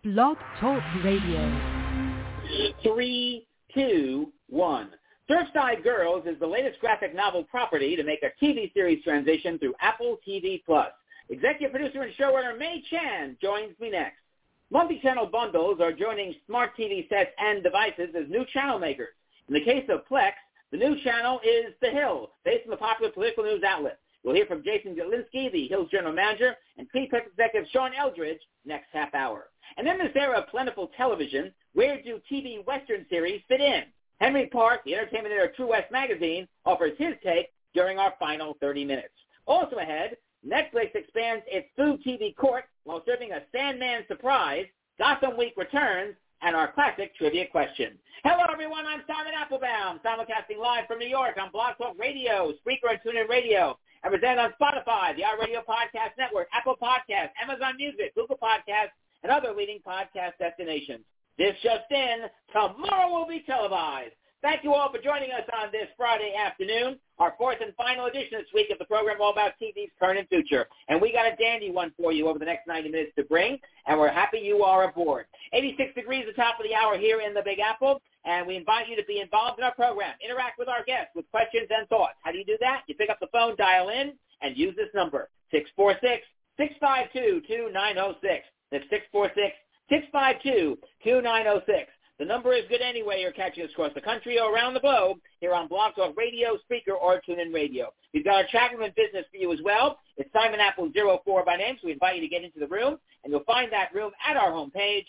Blog Talk Radio. 3, 2, 1. Surfside Girls is the latest graphic novel property to make a TV series transition through Apple TV+. Executive producer and showrunner May Chan joins me next. Multi-channel bundles are joining smart TV sets and devices as new channel makers. In the case of Plex, the new channel is The Hill, based on the popular political news outlet. We'll hear from Jason Galinsky, the Hill's general manager, and Plex executive Sean Eldridge next half hour. And then this era of plentiful television, where do TV Western series fit in? Henry Park, the entertainment editor of True West magazine, offers his take during our final 30 minutes. Also ahead, Netflix expands its food TV court while serving a Sandman surprise, Gotham Week returns, and our classic trivia question. Hello, everyone. I'm Simon Applebaum, simulcasting live from New York on Blog Talk Radio, Spreaker, and TuneIn Radio. I present on Spotify, the iRadio Podcast Network, Apple Podcasts, Amazon Music, Google Podcasts, and other leading podcast destinations. This just in, tomorrow will be televised. Thank you all for joining us on this Friday afternoon, our fourth and final edition this week of the program all about TV's current and future. And we got a dandy one for you over the next 90 minutes to bring, and we're happy you are aboard. 86 degrees the top of the hour here in the Big Apple, and we invite you to be involved in our program. Interact with our guests with questions and thoughts. How do you do that? You pick up the phone, dial in, and use this number, 646-652-2906. That's 646-652-2906. The number is good anyway you're catching us across the country or around the globe here on Blog Talk Radio, Spreaker, or TuneIn Radio. We've got our chat room and business for you as well. It's Simon Apple 04 by name, so we invite you to get into the room, and you'll find that room at our homepage,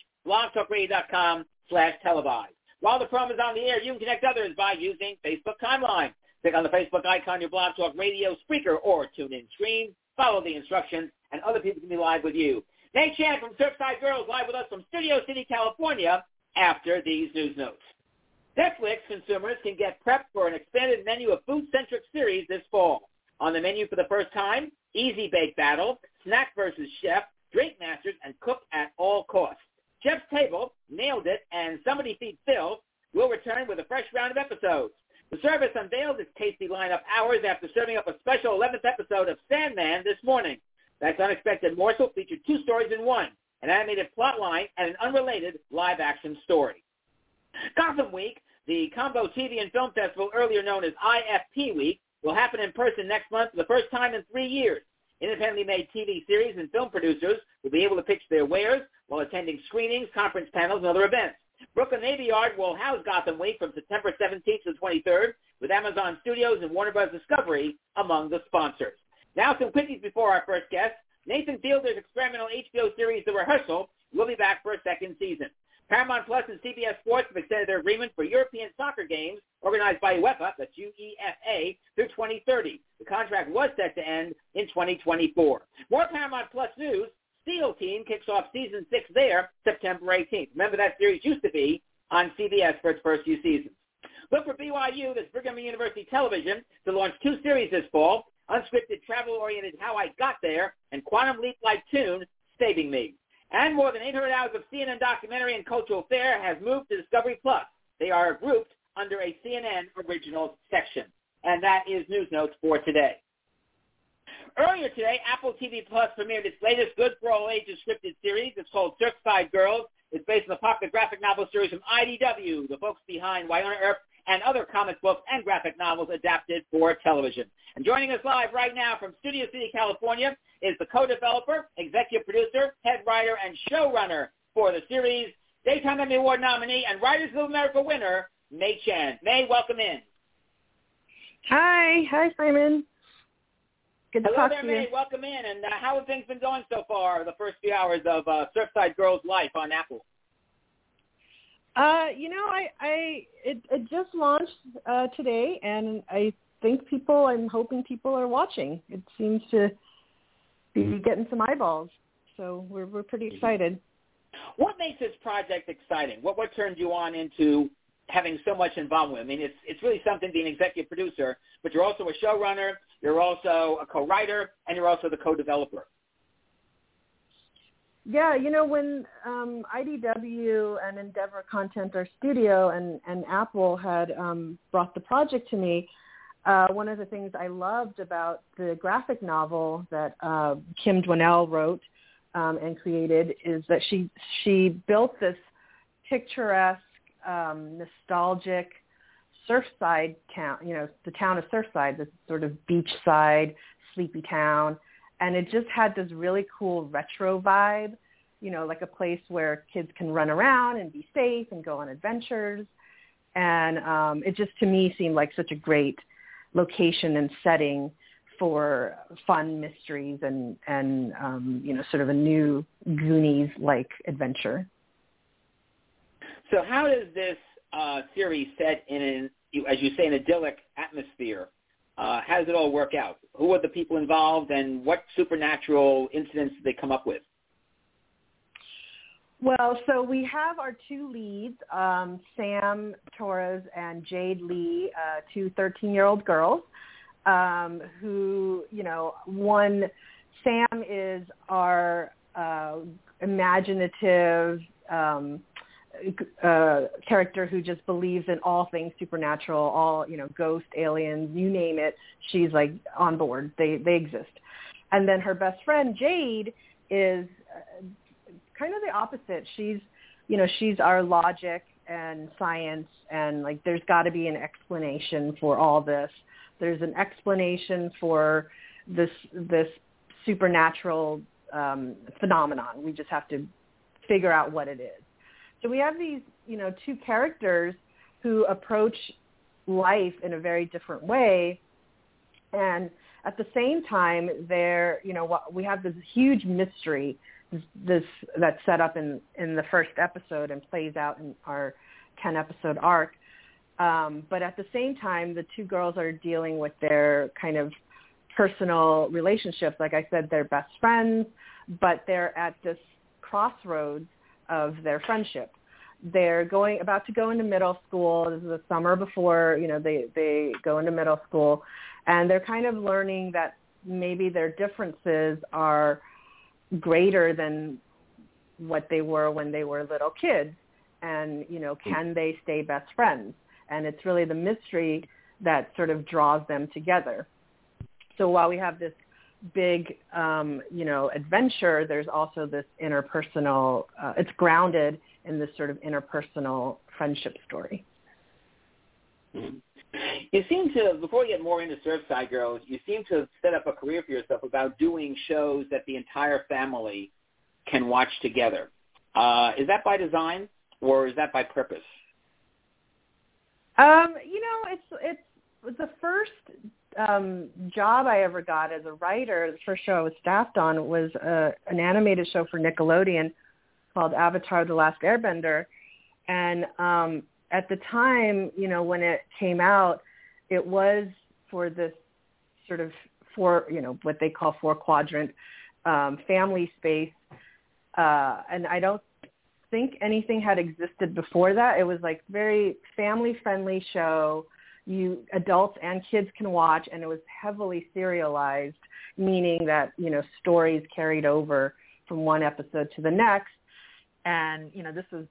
blogtalkradio.com/televise. While the program is on the air, you can connect others by using Facebook Timeline. Click on the Facebook icon, your Blog Talk Radio, Spreaker, or TuneIn screen. Follow the instructions, and other people can be live with you. May Chan from Surfside Girls live with us from Studio City, California, after these news notes. Netflix consumers can get prepped for an expanded menu of food-centric series this fall. On the menu for the first time, Easy Bake Battle, Snack versus Chef, Drink Masters, and Cook at All Costs. Chef's Table, Nailed It, and Somebody Feed Phil will return with a fresh round of episodes. The service unveiled its tasty lineup hours after serving up a special 11th episode of Sandman this morning. That unexpected morsel featured two stories in one, an animated plot line and an unrelated live-action story. Gotham Week, the Combo TV and Film Festival, earlier known as IFP Week, will happen in person next month for the first time in 3 years. Independently made TV series and film producers will be able to pitch their wares while attending screenings, conference panels, and other events. Brooklyn Navy Yard will house Gotham Week from September 17th to the 23rd, with Amazon Studios and Warner Bros. Discovery among the sponsors. Now some quickies before our first guest. Nathan Fielder's experimental HBO series, The Rehearsal, will be back for a second season. Paramount Plus and CBS Sports have extended their agreement for European soccer games organized by UEFA, that's UEFA, through 2030. The contract was set to end in 2024. More Paramount Plus news. SEAL Team kicks off Season 6 there September 18th. Remember, that series used to be on CBS for its first few seasons. Look for BYU, that's Brigham Young University Television, to launch two series this fall, unscripted, travel-oriented How I Got There, and Quantum Leap-like tune, Saving Me. And more than 800 hours of CNN documentary and cultural fare has moved to Discovery Plus. They are grouped under a CNN Originals section. And that is News Notes for today. Earlier today, Apple TV Plus premiered its latest Good for All Ages scripted series. It's called Surfside Girls. It's based on the popular graphic novel series from IDW, the folks behind Wynonna Earp and other comic books and graphic novels adapted for television. And joining us live right now from Studio City, California, is the co-developer, executive producer, head writer, and showrunner for the series, Daytime Emmy Award nominee, and Writers of America winner, May Chan. May, welcome in. Hi, Simon. Good to talk to you. Hello there, May. Welcome in. And how have things been going so far, the first few hours of Surfside Girls' life on Apple? It just launched today, and I'm hoping people are watching. It seems to be getting some eyeballs, so we're pretty excited. What makes this project exciting? What turned you on into having so much involvement? I mean, it's really something being an executive producer, but you're also a showrunner, you're also a co-writer, and you're also the co-developer. Yeah, when IDW and Endeavor Content, our studio, and Apple had brought the project to me, one of the things I loved about the graphic novel that Kim Dwinell wrote and created is that she built this picturesque, nostalgic Surfside town, the town of Surfside, this sort of beachside, sleepy town. And it just had this really cool retro vibe, like a place where kids can run around and be safe and go on adventures. And it just, to me, seemed like such a great location and setting for fun mysteries and sort of a new Goonies-like adventure. So how does this series set in as you say, an idyllic atmosphere? How does it all work out? Who are the people involved, and what supernatural incidents do they come up with? Well, so we have our two leads, Sam Torres and Jade Lee, two 13-year-old girls, who, Sam is our imaginative character who just believes in all things supernatural, all, ghosts, aliens, you name it. She's like on board. They exist. And then her best friend, Jade, is kind of the opposite. She's our logic and science, and like there's got to be an explanation for all this. There's an explanation for this supernatural phenomenon. We just have to figure out what it is. So we have these, two characters who approach life in a very different way, and at the same time, we have this huge mystery that's set up in the first episode and plays out in our 10-episode arc. But at the same time, the two girls are dealing with their kind of personal relationships. Like I said, they're best friends, but they're at this crossroads of their friendship. They're about to go into middle school. This is the summer before, they go into middle school, and they're kind of learning that maybe their differences are greater than what they were when they were little kids. And, can they stay best friends? And it's really the mystery that sort of draws them together. So while we have this big, adventure, there's also this interpersonal, it's grounded in this sort of interpersonal friendship story. You seem to, before we get more into Surfside Girls, you seem to have set up a career for yourself about doing shows that the entire family can watch together. Is that by design, or is that by purpose? It's the first job I ever got as a writer. The first show I was staffed on was an animated show for Nickelodeon called Avatar: The Last Airbender. And at the time, when it came out, it was for this sort of what they call 4-quadrant family space. And I don't think anything had existed before that. It was like very family-friendly show. Adults and kids can watch, and it was heavily serialized, meaning that, stories carried over from one episode to the next. And, this was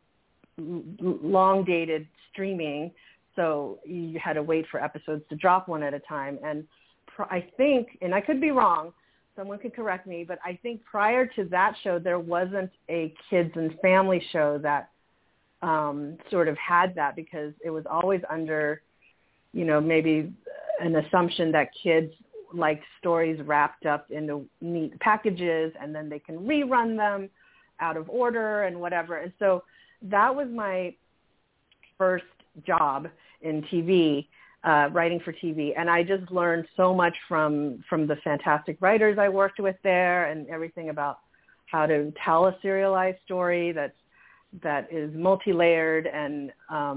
long-dated streaming, so you had to wait for episodes to drop one at a time. And I think, and I could be wrong, someone could correct me, but I think prior to that show, there wasn't a kids and family show that sort of had that, because it was always under, maybe an assumption that kids like stories wrapped up into neat packages, and then they can rerun them out of order and whatever. And so that was my first job in TV, writing for TV. And I just learned so much from the fantastic writers I worked with there, and everything about how to tell a serialized story that is multi-layered and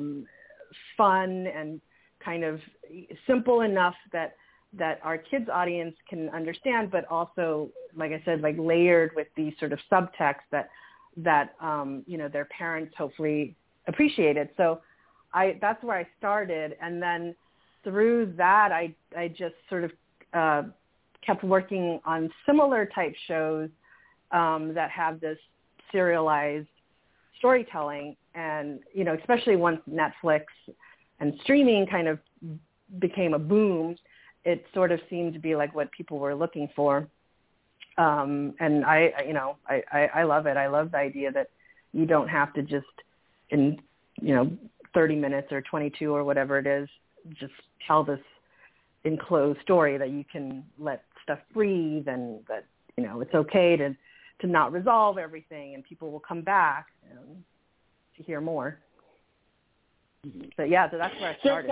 fun and kind of simple enough that our kids' audience can understand, but also, like I said, like layered with these sort of subtext that their parents hopefully appreciated. So that's where I started. And then through that, I just sort of kept working on similar type shows that have this serialized storytelling. And, especially once Netflix and streaming kind of became a boom, it sort of seemed to be like what people were looking for. And I love it. I love the idea that you don't have to just in, 30 minutes or 22 or whatever it is, just tell this enclosed story, that you can let stuff breathe, and that, it's okay to not resolve everything, and people will come back to hear more. But yeah, so that's where I started.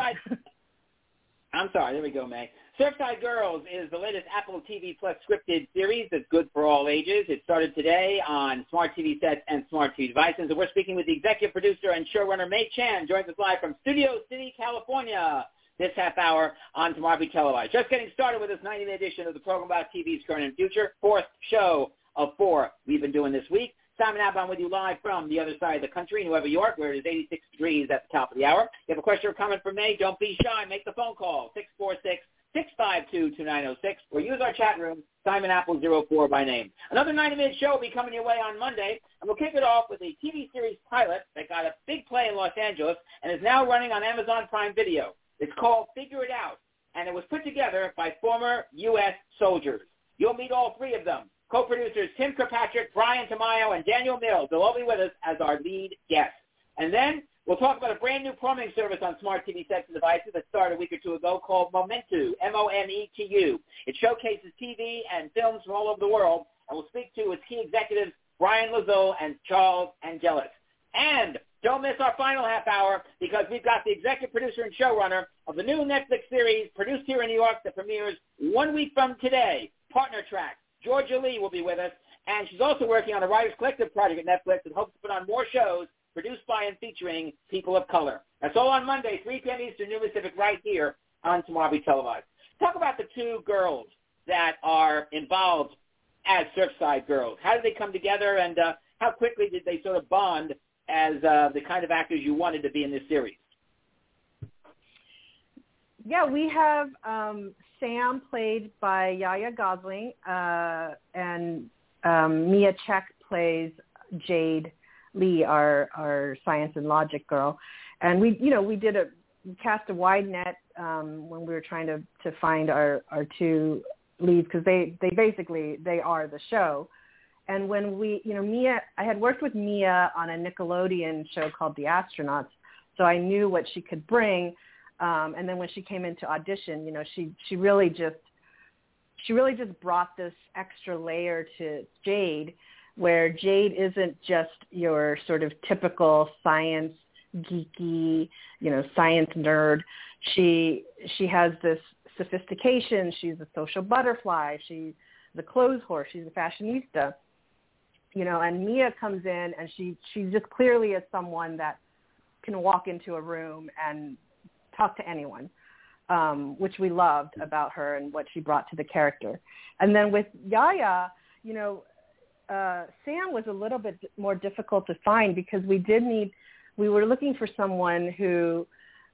I'm sorry, there we go, May. Surfside Girls is the latest Apple TV Plus scripted series that's good for all ages. It started today on smart TV sets and smart TV devices. And we're speaking with the executive producer and showrunner, May Chan, joins us live from Studio City, California, this half hour on Tomorrow Televised. Just getting started with this 90-minute edition of the program about TV's current and future. Fourth show of 4 we've been doing this week. Simon Abon with you live from the other side of the country in Nueva York, where it is 86 degrees at the top of the hour. If you have a question or comment for May, don't be shy. Make the phone call, 646-652-2906, or use our chat room, Simon Apple 04 by name. Another 90-minute show will be coming your way on Monday, and we'll kick it off with a TV series pilot that got a big play in Los Angeles and is now running on Amazon Prime Video. It's called Figure It Out, and it was put together by former U.S. soldiers. You'll meet all 3 of them. Co-producers Tim Kirkpatrick, Brian Tamayo, and Daniel Mills. They'll all be with us as our lead guests. And then we'll talk about a brand-new plumbing service on smart TV sets and devices that started a week or 2 ago called Momentu, M-O-N-E-T-U. It showcases TV and films from all over the world, and we'll speak to its key executives, Brian Lazole and Charles Angelis. And don't miss our final half hour, because we've got the executive producer and showrunner of the new Netflix series produced here in New York that premieres 1 week from today, Partner Track. Georgia Lee will be with us, and she's also working on a Writers Collective project at Netflix and hopes to put on more shows produced by and featuring people of color. That's all on Monday, 3 p.m. Eastern, New Pacific, right here on Tomorrow Televised. Talk about the 2 girls that are involved as Surfside Girls. How did they come together, and how quickly did they sort of bond as the kind of actors you wanted to be in this series? Yeah, we have Sam, played by Yaya Gosling, and Mia Check plays Jade Lee, our science and logic girl. And we cast a wide net when we were trying to find our 2 leads, because they are the show. And when Mia, I had worked with Mia on a Nickelodeon show called The Astronauts, so I knew what she could bring. And then when she came into audition, she really just brought this extra layer to Jade, where Jade isn't just your sort of typical science geeky, science nerd. She has this sophistication. She's a social butterfly. She's the clothes horse. She's a fashionista. And Mia comes in, and she just clearly is someone that can walk into a room and talk to anyone, which we loved about her and what she brought to the character. And then with Yaya, Sam was a little bit more difficult to find, because we were looking for someone who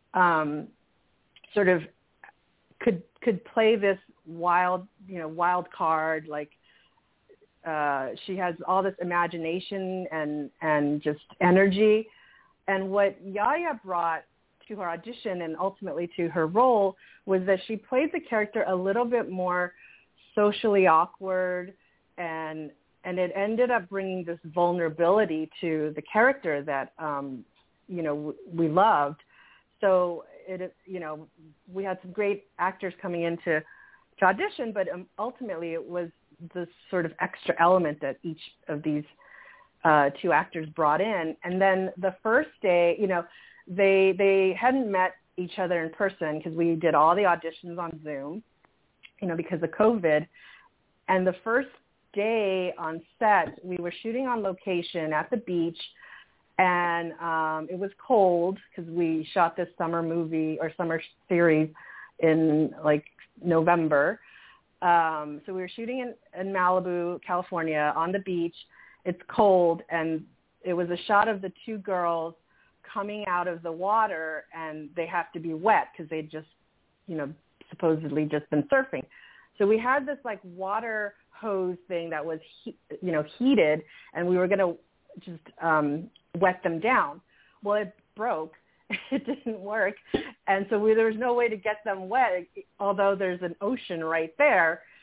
sort of could play this wild card, like she has all this imagination and just energy. And what Yaya brought to her audition and ultimately to her role was that she played the character a little bit more socially awkward, and it ended up bringing this vulnerability to the character that we loved. So we had some great actors coming in to audition, but ultimately it was this sort of extra element that each of these 2 actors brought in. And then the first day, they hadn't met each other in person, because we did all the auditions on Zoom, because of COVID. And the first day on set, we were shooting on location at the beach, and it was cold, because we shot this summer movie or summer series in like November. So we were shooting in Malibu, California, on the beach. It's cold, and it was a shot of the 2 girls coming out of the water, and they have to be wet because they just, supposedly just been surfing. So we had this like water hose thing that was, heated, and we were going to just wet them down. Well, it broke. It didn't work. And so there was no way to get them wet, although there's an ocean right there.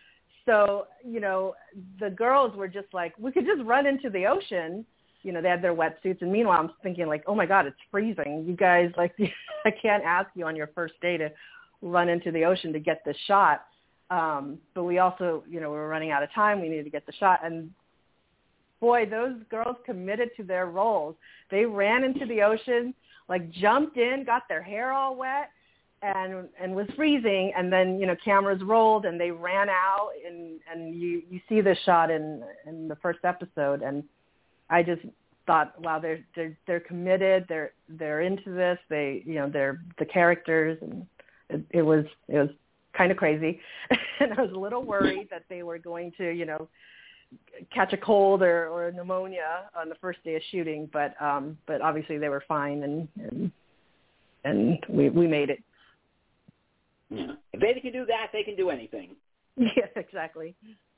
So, the girls were just like, we could just run into the ocean. They had their wetsuits. And meanwhile, I'm thinking like, oh my God, it's freezing. You guys, like, I can't ask you on your first day to run into the ocean to get this shot. But we also, we were running out of time. We needed to get the shot. And boy, those girls committed to their roles. They ran into the ocean, like jumped in, got their hair all wet, and was freezing. And then, cameras rolled and they ran out, and you see the shot in the first episode. And I just thought, wow, they're committed. They're into this. They're the characters, and it was kind of crazy. And I was a little worried that they were going to, catch a cold or pneumonia on the first day of shooting, but obviously they were fine, and we made it. Yeah. If they can do that, they can do anything. Yes, exactly.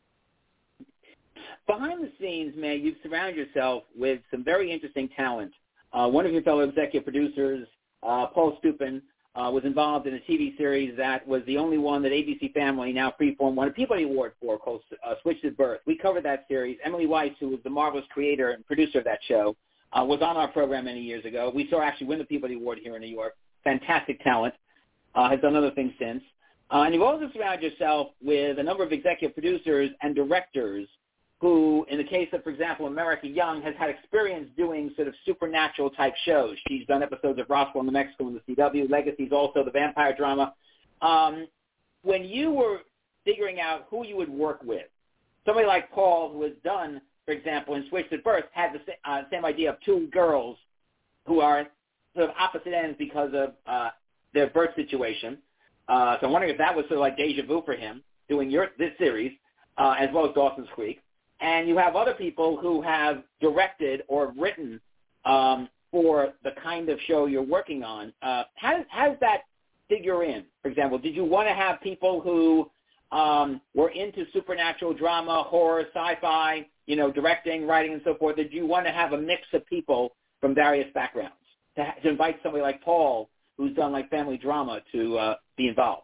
Behind the scenes, May, you've surrounded yourself with some very interesting talent. One of your fellow executive producers, Paul Stupin, was involved in a TV series that was the only one that ABC Family, now Freeform, won a Peabody Award for, called Switched at Birth. We covered that series. Emily Weiss, who was the marvelous creator and producer of that show, was on our program many years ago. We saw her actually win the Peabody Award here in New York. Fantastic talent. Has done other things since. And you've also surrounded yourself with a number of executive producers and directors who, in the case of, for example, America Young, has had experience doing sort of supernatural-type shows. She's done episodes of Roswell, New Mexico in the CW, Legacies also, the vampire drama. When you were figuring out who you would work with, somebody like Paul, who has done, for example, in Switched at Birth, had the same idea of two girls who are sort of opposite ends because of their birth situation. So I'm wondering if that was sort of like deja vu for him, doing this series, as well as Dawson's Creek. And you have other people who have directed or written for the kind of show you're working on. How does that figure in? For example, did you want to have people who were into supernatural drama, horror, sci-fi, directing, writing, and so forth? Did you want to have a mix of people from various backgrounds to invite somebody like Paul, who's done like family drama, to be involved?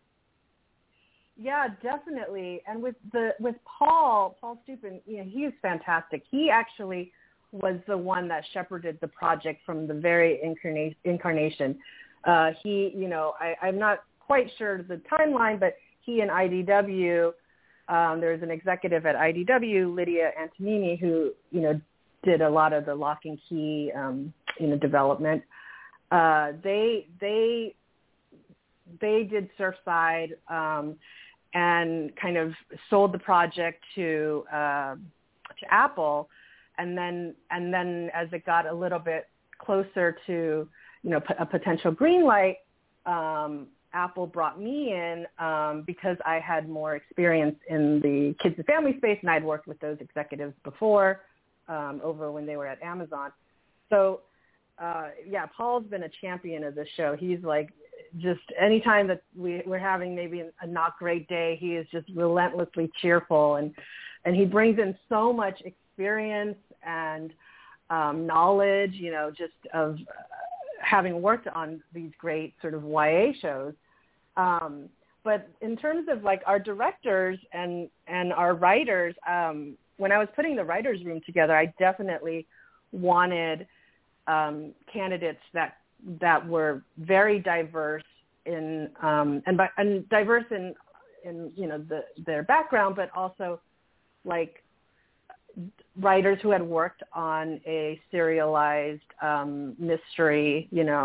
Yeah, definitely. And with Paul Stupin, he is fantastic. He actually was the one that shepherded the project from the very incarnation. I'm not quite sure the timeline, but he and IDW, there's an executive at IDW, Lydia Antonini, who, did a lot of the Lock and Key, development. They did Surfside, and kind of sold the project to Apple, and then as it got a little bit closer to a potential green light, Apple brought me in because I had more experience in the kids and family space, and I'd worked with those executives before over when they were at Amazon. So Paul's been a champion of this show. He's like, just anytime that we're having maybe a not great day, he is just relentlessly cheerful, and he brings in so much experience and knowledge, just of having worked on these great sort of YA shows. But in terms of like our directors and our writers, when I was putting the writers' room together, I definitely wanted candidates that were very diverse in and diverse in their background, but also like writers who had worked on a serialized mystery.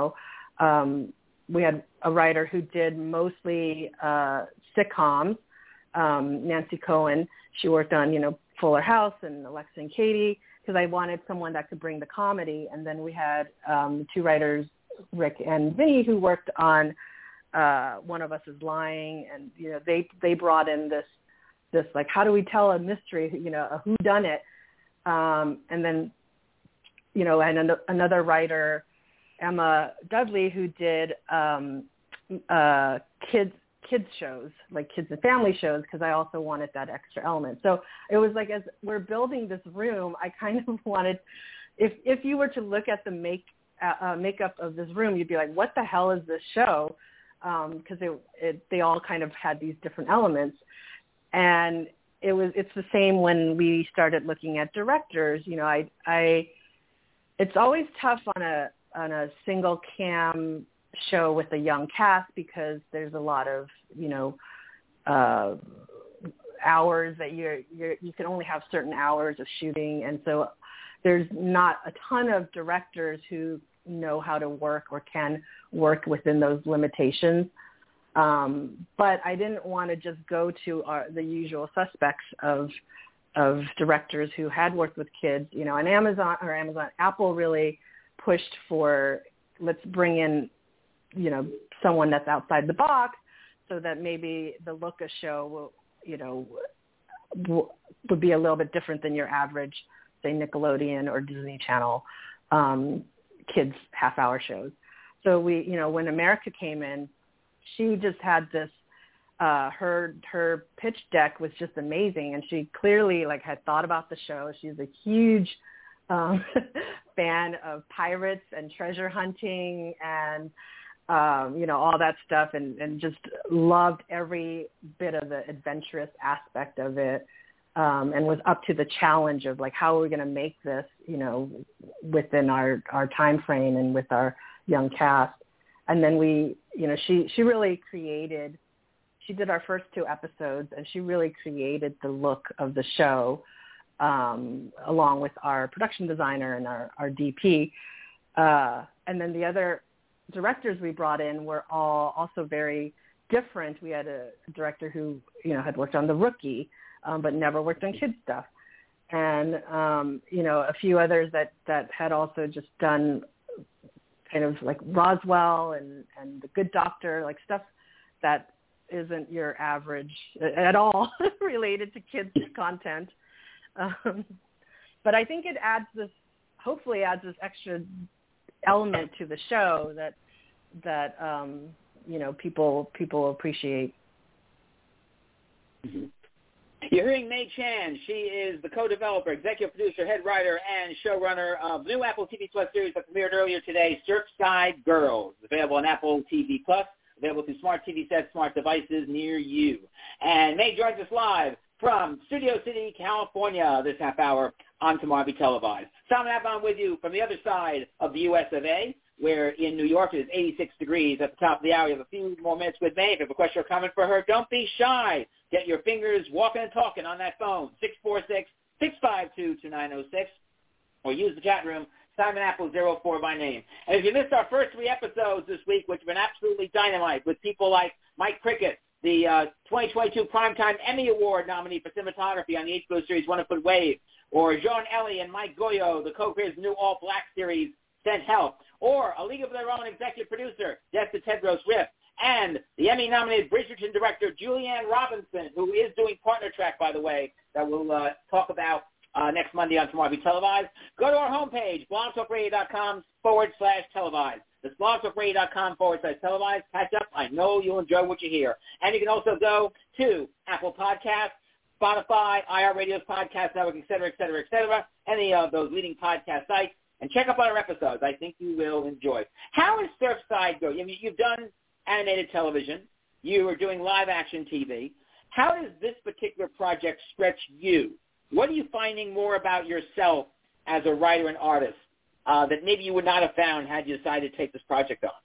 We had a writer who did mostly sitcoms, Nancy Cohen. She worked on Fuller House and Alexa and Katie, because I wanted someone that could bring the comedy. And then we had two writers, Rick and Vinny, who worked on One of Us is Lying, and they brought in this like, how do we tell a mystery, a whodunit, and then and another writer, Emma Dudley, who did kids shows, like kids and family shows, because I also wanted that extra element. So it was like, as we're building this room, I kind of wanted, if you were to look at the makeup of this room, you'd be like, what the hell is this show? Because they all kind of had these different elements. And it's the same when we started looking at directors. You know, it's always tough on a single cam show with a young cast because there's a lot of, you know, hours that you can only have certain hours of shooting, and so there's not a ton of directors who know how to work or can work within those limitations. But I didn't want to just go to the usual suspects of directors who had worked with kids. You know, and Apple really pushed for, let's bring in, you know, someone that's outside the box so that maybe the look of show will, you know, would be a little bit different than your average, say, Nickelodeon or Disney Channel kids half-hour shows. So we, you know, when America came in, she just had this, her pitch deck was just amazing, and she clearly like had thought about the show. She's a huge fan of pirates and treasure hunting and you know, all that stuff, and just loved every bit of the adventurous aspect of it, and was up to the challenge of like, how are we going to make this, you know, within our time frame and with our young cast. And then we, you know, she really created, she did our first 2 episodes, and she really created the look of the show, along with our production designer and our DP. And then the other directors we brought in were all also very different. We had a director who, you know, had worked on The Rookie, but never worked on kids stuff. And, you know, a few others that had also just done kind of like Roswell and The Good Doctor, like stuff that isn't your average at all related to kids content. But I think it hopefully adds this extra element to the show that you know, people appreciate. Mm-hmm. You're hearing May Chan. She is the co-developer, executive producer, head writer, and showrunner of the new Apple TV Plus series that premiered earlier today, Surfside Girls. Available on Apple TV Plus, available through smart TV sets, smart devices near you. And May joins us live from Studio City, California, this half hour on Tomorrow Be Televised. Simon Abon with you from the other side of the U.S. of A., where in New York it is 86 degrees at the top of the hour. You have a few more minutes with May. If you have a question or comment for her, don't be shy. Get your fingers walking and talking on that phone, 646-652-2906, or use the chat room, Simon Apple 04 by name. And if you missed our first 3 episodes this week, which have been absolutely dynamite, with people like Mike Cricket, the 2022 Primetime Emmy Award nominee for cinematography on the HBO series One Foot Wave, or Jean Ellie and Mike Goyo, the co-creators of the new all-black series Sent Help, or A League of Their Own executive producer, Jessica Tedros Riff, and the Emmy-nominated Bridgerton director Julianne Robinson, who is doing Partner Track, by the way, that we'll talk about next Monday on Tomorrow Be Televised. Go to our homepage, blogtalkradio.com/televised. That's blogtalkradio.com/televised. Catch up. I know you'll enjoy what you hear. And you can also go to Apple Podcasts, Spotify, iHeartRadio's Podcast Network, et cetera, any of those leading podcast sites, and check up on our episodes. I think you will enjoy. How is Surfside go? I mean, you've done animated television. You are doing live-action TV. How does this particular project stretch you? What are you finding more about yourself as a writer and artist that maybe you would not have found had you decided to take this project on?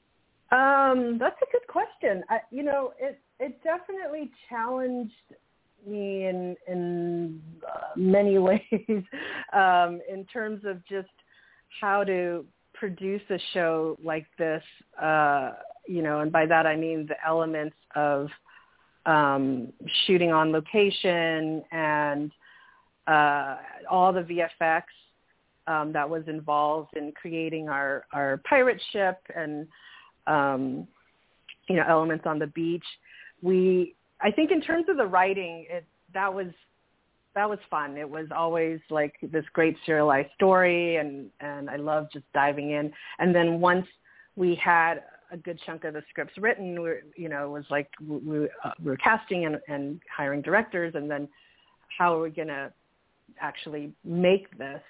That's a good question. You know, it definitely challenged me in many ways in terms of just how to produce a show like this, you know, and by that I mean the elements of shooting on location and all the VFX that was involved in creating our pirate ship and, you know, elements on the beach. I think in terms of the writing, that was fun. It was always like this great serialized story, and I loved just diving in. And then once we had a good chunk of the scripts written, you know, it was like we were casting and hiring directors, and then how are we going to actually make this?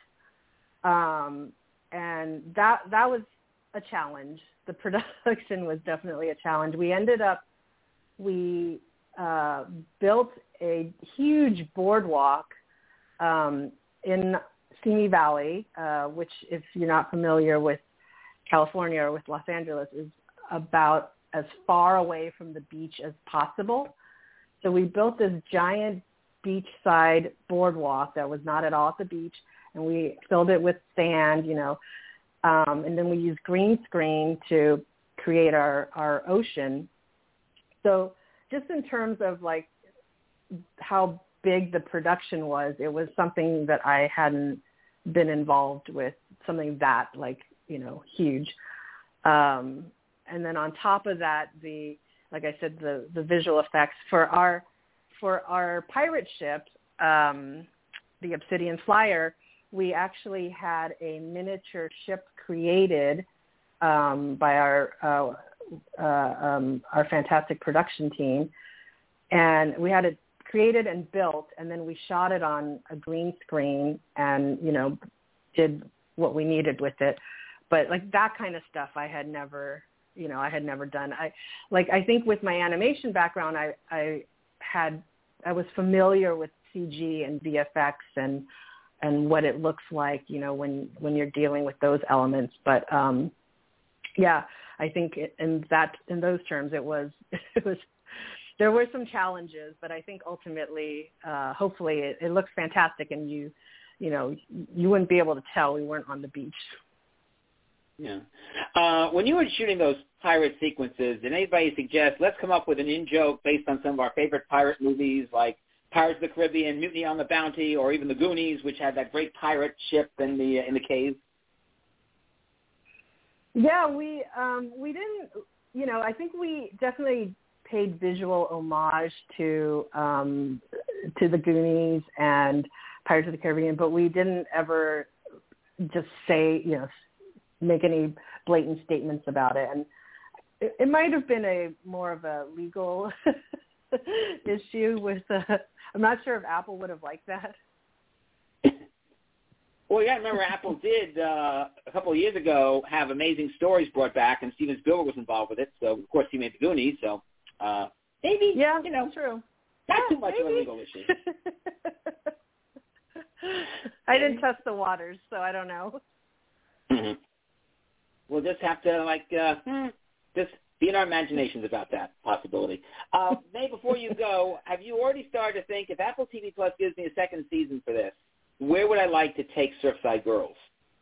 And that was a challenge. The production was definitely a challenge. We ended up, we built a huge boardwalk in Simi Valley, which, if you're not familiar with California or with Los Angeles, is about as far away from the beach as possible. So we built this giant beachside boardwalk that was not at all at the beach, and we filled it with sand, and then we used green screen to create our ocean. So just in terms of like how big the production was, it was something that I hadn't been involved with, something that huge. And then on top of that, like I said, the visual effects for our pirate ship, the Obsidian Flyer, we actually had a miniature ship created by our fantastic production team, and we had it created and built, and then we shot it on a green screen and did what we needed with it. But like that kind of stuff I had never done. I think with my animation background, I was familiar with CG and VFX and what it looks like, when you're dealing with those elements. But I think in those terms, it was there were some challenges, but I think ultimately, hopefully, it looks fantastic, and you wouldn't be able to tell we weren't on the beach. Yeah. When you were shooting those pirate sequences, did anybody suggest, let's come up with an in-joke based on some of our favorite pirate movies like Pirates of the Caribbean, Mutiny on the Bounty, or even the Goonies, which had that great pirate ship in the cave? Yeah, we didn't, I think we definitely paid visual homage to the Goonies and Pirates of the Caribbean, but we didn't ever just say, make any blatant statements about it. And it might have been more of a legal issue with, I'm not sure if Apple would have liked that. Well, yeah, I remember Apple did a couple of years ago have Amazing Stories brought back, and Steven Spielberg was involved with it. So, of course, he made the Goonies. So maybe, true. Not too much of a legal issue. I didn't test the waters, so I don't know. Mm-hmm. We'll just have to, just be in our imaginations about that possibility. May, before you go, have you already started to think, if Apple TV Plus gives me a second season for this, where would I like to take Surfside Girls?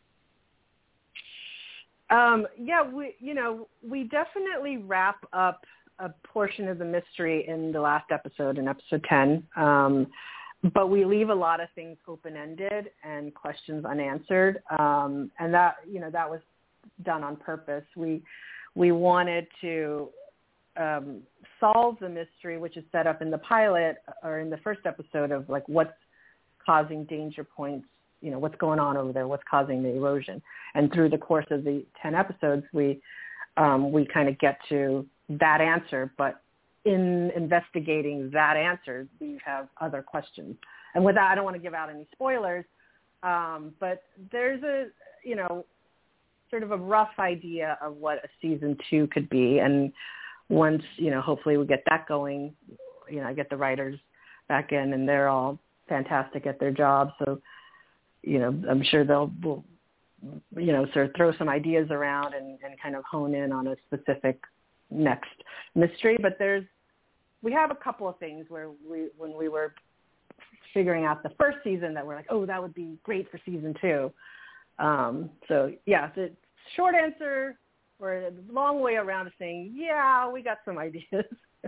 We definitely wrap up a portion of the mystery in the last episode, in episode 10. But we leave a lot of things open-ended and questions unanswered. And that was done on purpose. We wanted to solve the mystery, which is set up in the pilot or in the first episode of like what's causing danger points, what's going on over there, what's causing the erosion. And through the course of the 10 episodes, we kind of get to that answer, but in investigating that answer, we have other questions. And with that, I don't want to give out any spoilers, but there's a, sort of a rough idea of what a season 2 could be. And once, hopefully we get that going, I get the writers back in and they're all fantastic at their job. So, I'm sure we'll sort of throw some ideas around and kind of hone in on a specific next mystery. But we have a couple of things where when we were figuring out the first season that we're like, oh, that would be great for season 2. So yeah, the short answer or a long way around is saying, yeah, we got some ideas.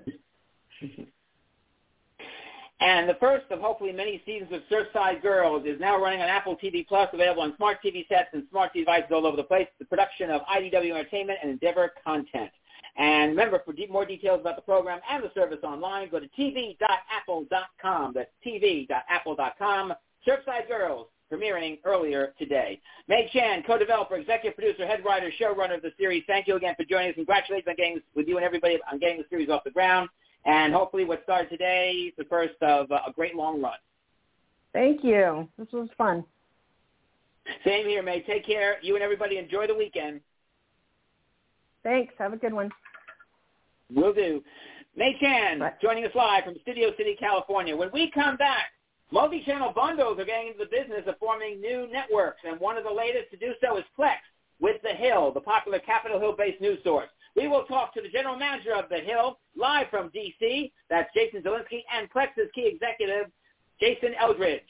And the first of hopefully many seasons of Surfside Girls is now running on Apple TV Plus, available on smart TV sets and smart TV devices all over the place. The production of IDW Entertainment and Endeavor Content. And remember, for more details about the program and the service online, go to tv.apple.com. That's tv.apple.com. Surfside Girls, premiering earlier today. May Chan, co-developer, executive producer, head writer, showrunner of the series, thank you again for joining us. Congratulations on getting with you and everybody on getting the series off the ground. And hopefully what started today is the first of a great long run. Thank you. This was fun. Same here, May. Take care. You and everybody enjoy the weekend. Thanks. Have a good one. Will do. May Chan joining us live from Studio City, California. When we come back, multi-channel bundles are getting into the business of forming new networks, and one of the latest to do so is Plex with The Hill, the popular Capitol Hill-based news source. We will talk to the general manager of The Hill live from D.C. That's Jason Zielinski, and Plex's key executive, Sean Eldridge.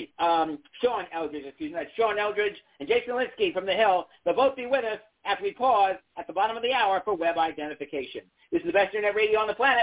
That's Sean Eldridge and Jason Zielinski from The Hill. They'll both be with us after we pause at the bottom of the hour for web identification. This is the best internet radio on the planet,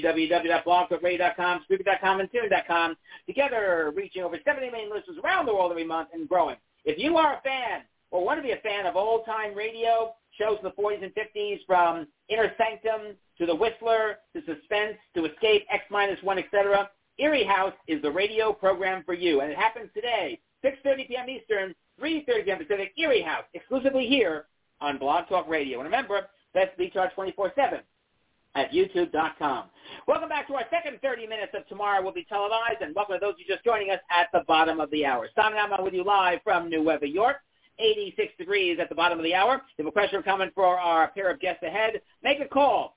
www.blogtalkradio.com, Spreaker.com, and Tune.com, together reaching over 70 million listeners around the world every month and growing. If you are a fan or want to be a fan of old-time radio, shows from the 40s and 50s, from Inner Sanctum to The Whistler to Suspense to Escape, X-1, etc., Erie House is the radio program for you. And it happens today, 6:30 p.m. Eastern, 3:30 p.m. Pacific, Erie House, exclusively here on Blog Talk Radio. And remember, that's Recharge 24/7 at YouTube.com. Welcome back to our second 30 minutes of Tomorrow Will Be Televised, and welcome to those of you just joining us at the bottom of the hour. Simon Alman with you live from New Weather, York. 86 degrees at the bottom of the hour. If you have a question or comment for our pair of guests ahead, make a call,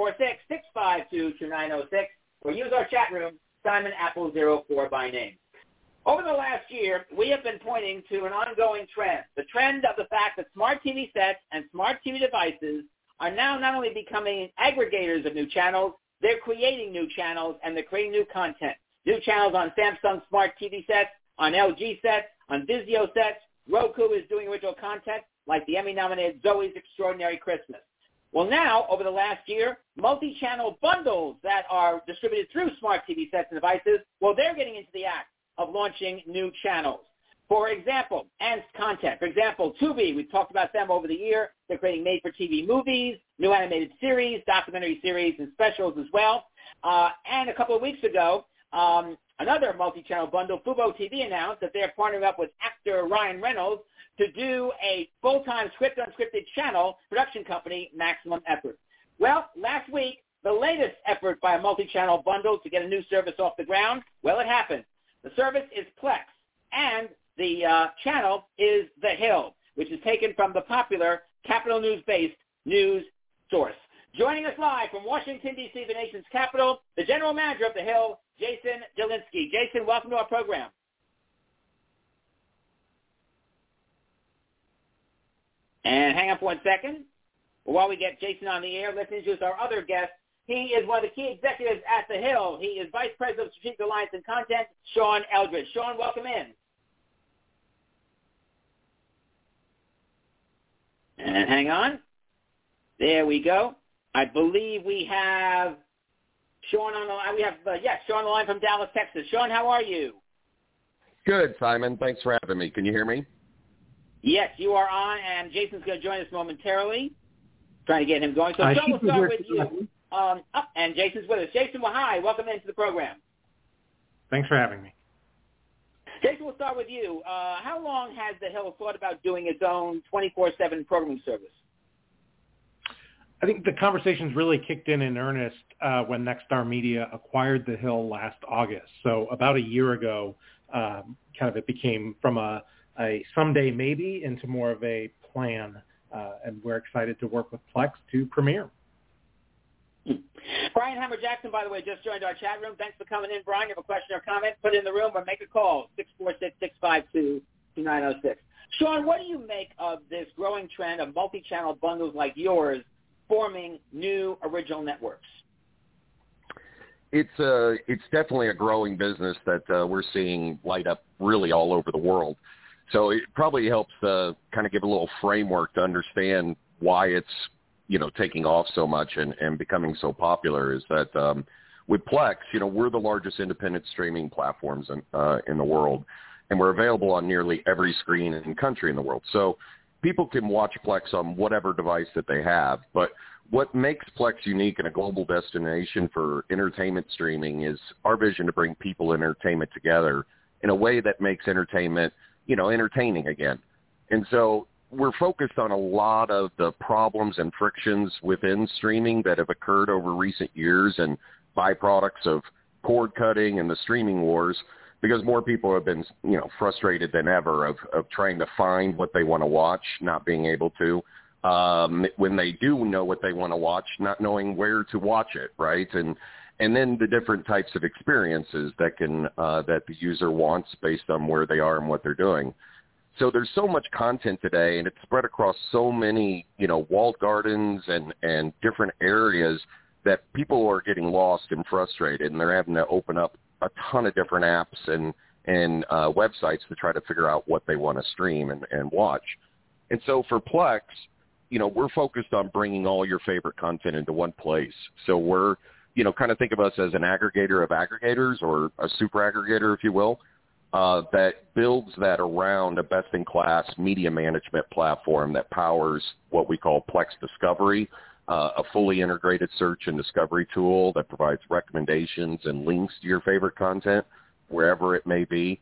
646-652-2906, or use our chat room, Simon Apple 04 by name. Over the last year, we have been pointing to an ongoing trend, the trend of the fact that smart TV sets and smart TV devices are now not only becoming aggregators of new channels, they're creating new channels and they're creating new content. New channels on Samsung smart TV sets, on LG sets, on Vizio sets. Roku is doing original content like the Emmy-nominated Zoe's Extraordinary Christmas. Well, now, over the last year, multi-channel bundles that are distributed through smart TV sets and devices, well, they're getting into the act of launching new channels. For example, and content. For example, Tubi, we've talked about them over the year. They're creating made-for-TV movies, new animated series, documentary series, and specials as well. And a couple of weeks ago, another multi-channel bundle, Fubo TV, announced that they're partnering up with actor Ryan Reynolds to do a full-time script-unscripted channel production company, Maximum Effort. Well, last week, the latest effort by a multi-channel bundle to get a new service off the ground, well, it happened. The service is Plex, and the channel is The Hill, which is taken from the popular Capitol News-based news source. Joining us live from Washington, D.C., the nation's capital, the general manager of The Hill, Jason Zielinski. Jason, welcome to our program. And hang on for 1 second. While we get Jason on the air, let's introduce our other guest. He is one of the key executives at The Hill. He is Vice President of Strategic Alliance and Content, Sean Eldridge. Sean, welcome in. And hang on. There we go. I believe we have Sean on the line. Sean on the line from Dallas, Texas. Sean, how are you? Good, Simon. Thanks for having me. Can you hear me? Yes, you are on, and Jason's going to join us momentarily. Trying to get him going. So, Sean, we'll start with you. And Jason's with us. Jason, well, hi. Welcome into the program. Thanks for having me. Jason, we'll start with you. How long has The Hill thought about doing its own 24/7 programming service? I think the conversations really kicked in earnest when Nexstar Media acquired The Hill last August. So about a year ago, it became from a someday maybe into more of a plan, and we're excited to work with Plex to premiere. Brian Hammer-Jackson, by the way, just joined our chat room. Thanks for coming in, Brian. You have a question or comment, put it in the room or make a call, 646-652-2906. Sean, what do you make of this growing trend of multi-channel bundles like yours forming new original networks? It's definitely a growing business that we're seeing light up really all over the world. So it probably helps kind of give a little framework to understand why it's taking off so much and becoming so popular. Is that with Plex, we're the largest independent streaming platforms in the world, and we're available on nearly every screen and country in the world. So people can watch Plex on whatever device that they have. But what makes Plex unique and a global destination for entertainment streaming is our vision to bring people and entertainment together in a way that makes entertainment, entertaining again. And so we're focused on a lot of the problems and frictions within streaming that have occurred over recent years and byproducts of cord cutting and the streaming wars, because more people have been, frustrated than ever of trying to find what they want to watch, not being able to, when they do know what they want to watch, not knowing where to watch it, right? And then the different types of experiences that that the user wants based on where they are and what they're doing. So there's so much content today, and it's spread across so many, walled gardens and different areas that people are getting lost and frustrated, and they're having to open up a ton of different apps and websites to try to figure out what they want to stream and watch. And so for Plex, we're focused on bringing all your favorite content into one place. So we're, kind of think of us as an aggregator of aggregators, or a super aggregator, if you will, that builds that around a best-in-class media management platform that powers what we call Plex Discovery, a fully integrated search and discovery tool that provides recommendations and links to your favorite content wherever it may be.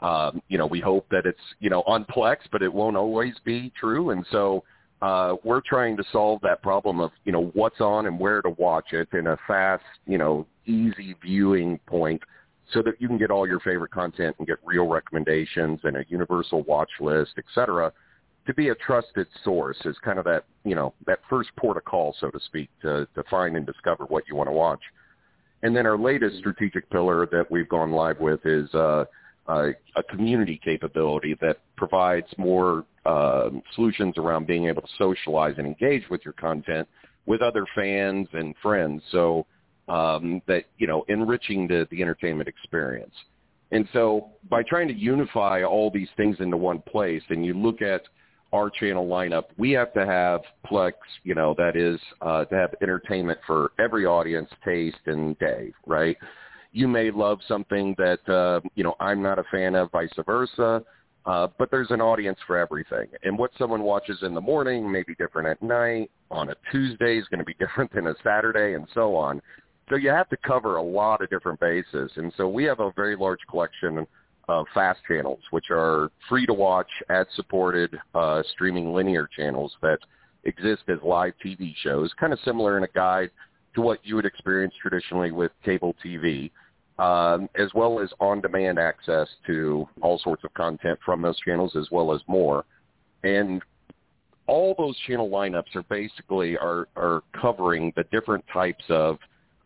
We hope that it's, on Plex, but it won't always be true. And so we're trying to solve that problem of, what's on and where to watch it in a fast, easy viewing point so that you can get all your favorite content and get real recommendations and a universal watch list, et cetera, to be a trusted source is kind of that, that first port of call, so to speak, to find and discover what you want to watch. And then our latest strategic pillar that we've gone live with is a community capability that provides more solutions around being able to socialize and engage with your content with other fans and friends. So that, enriching the entertainment experience. And so by trying to unify all these things into one place, and you look at our channel lineup, we have to have Plex, that is to have entertainment for every audience, taste, and day, right? You may love something that, I'm not a fan of, vice versa, but there's an audience for everything. And what someone watches in the morning may be different at night. On a Tuesday is going to be different than a Saturday, and so on. So you have to cover a lot of different bases. And so we have a very large collection of fast channels, which are free-to-watch, ad-supported, streaming linear channels that exist as live TV shows, kind of similar in a guide to what you would experience traditionally with cable TV, as well as on-demand access to all sorts of content from those channels, as well as more. And all those channel lineups are basically are covering the different types of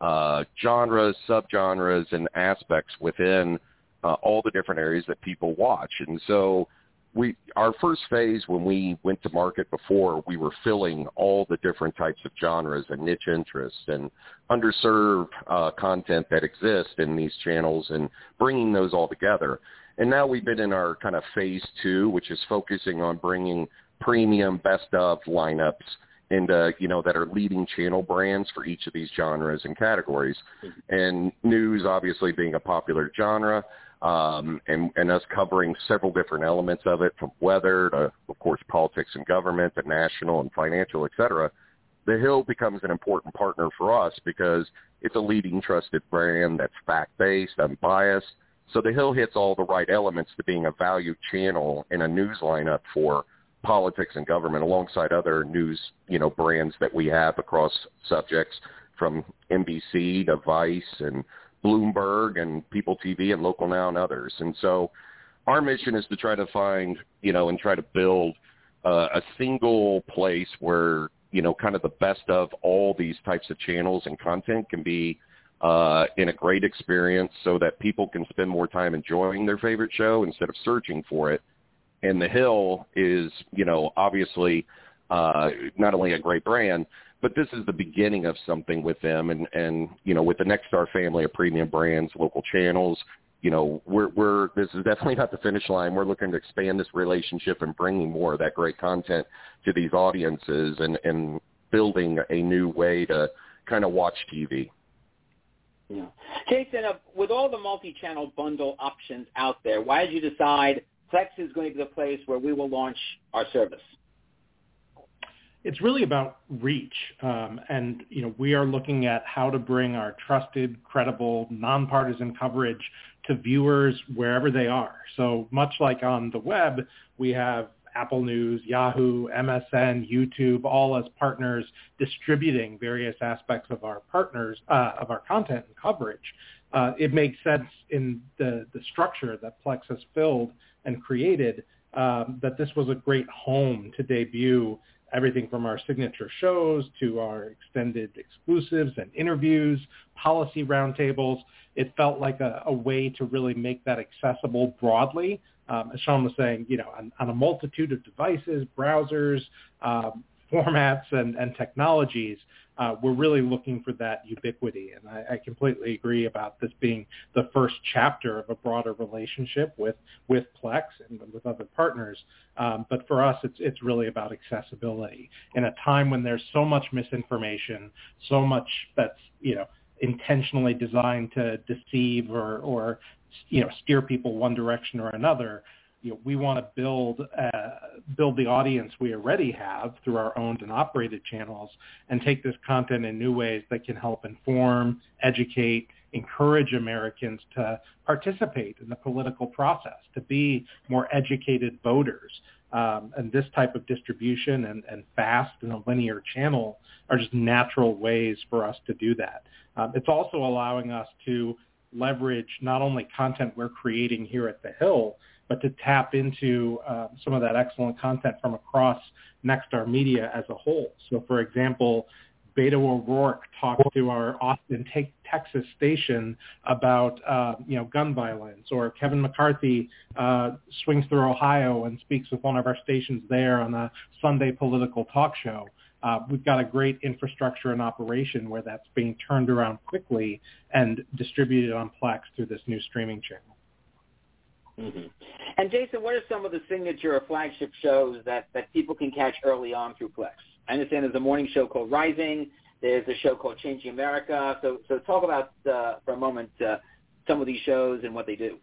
genres, subgenres, and aspects within all the different areas that people watch. And so our first phase when we went to market before, we were filling all the different types of genres and niche interests and underserved content that exists in these channels and bringing those all together. And now we've been in our kind of phase 2, which is focusing on bringing premium best of lineups into, that are leading channel brands for each of these genres and categories. And news obviously being a popular genre, and us covering several different elements of it, from weather to, of course, politics and government, to national and financial, et cetera. The Hill becomes an important partner for us because it's a leading trusted brand that's fact-based, unbiased. So The Hill hits all the right elements to being a value channel in a news lineup for politics and government, alongside other news, brands that we have across subjects, from NBC to Vice and Bloomberg and People TV and Local Now and others. And so our mission is to try to find, and try to build a single place where, kind of the best of all these types of channels and content can be in a great experience, so that people can spend more time enjoying their favorite show instead of searching for it. And The Hill is, obviously not only a great brand, but this is the beginning of something with them. And with the Nexstar family of premium brands, local channels, this is definitely not the finish line. We're looking to expand this relationship and bringing more of that great content to these audiences and building a new way to kind of watch TV. Yeah. Jason, with all the multi-channel bundle options out there, why did you decide Plex is going to be the place where we will launch our service? It's really about reach. And we are looking at how to bring our trusted, credible, nonpartisan coverage to viewers wherever they are. So much like on the web, we have Apple News, Yahoo, MSN, YouTube, all as partners distributing various aspects of our partners, of our content and coverage. It makes sense in the structure that Plex has filled and created, that this was a great home to debut everything from our signature shows to our extended exclusives and interviews, policy roundtables. It felt like a way to really make that accessible broadly. As Sean was saying, on a multitude of devices, browsers, formats, and technologies, we're really looking for that ubiquity. And I completely agree about this being the first chapter of a broader relationship with Plex and with other partners. But for us, it's really about accessibility. In a time when there's so much misinformation, so much that's, intentionally designed to deceive or steer people one direction or another, we want to build the audience we already have through our owned and operated channels and take this content in new ways that can help inform, educate, encourage Americans to participate in the political process, to be more educated voters. And this type of distribution and fast and a linear channel are just natural ways for us to do that. It's also allowing us to leverage not only content we're creating here at The Hill, but to tap into some of that excellent content from across Nexstar Media as a whole. So, for example, Beto O'Rourke talked to our Austin, Texas station about, gun violence, or Kevin McCarthy swings through Ohio and speaks with one of our stations there on a Sunday political talk show. We've got a great infrastructure and operation where that's being turned around quickly and distributed on Plex through this new streaming channel. Mm-hmm. And Jason, what are some of the signature or flagship shows that people can catch early on through Plex? I understand there's a morning show called Rising. There's a show called Changing America. So talk about, for a moment, some of these shows and what they do.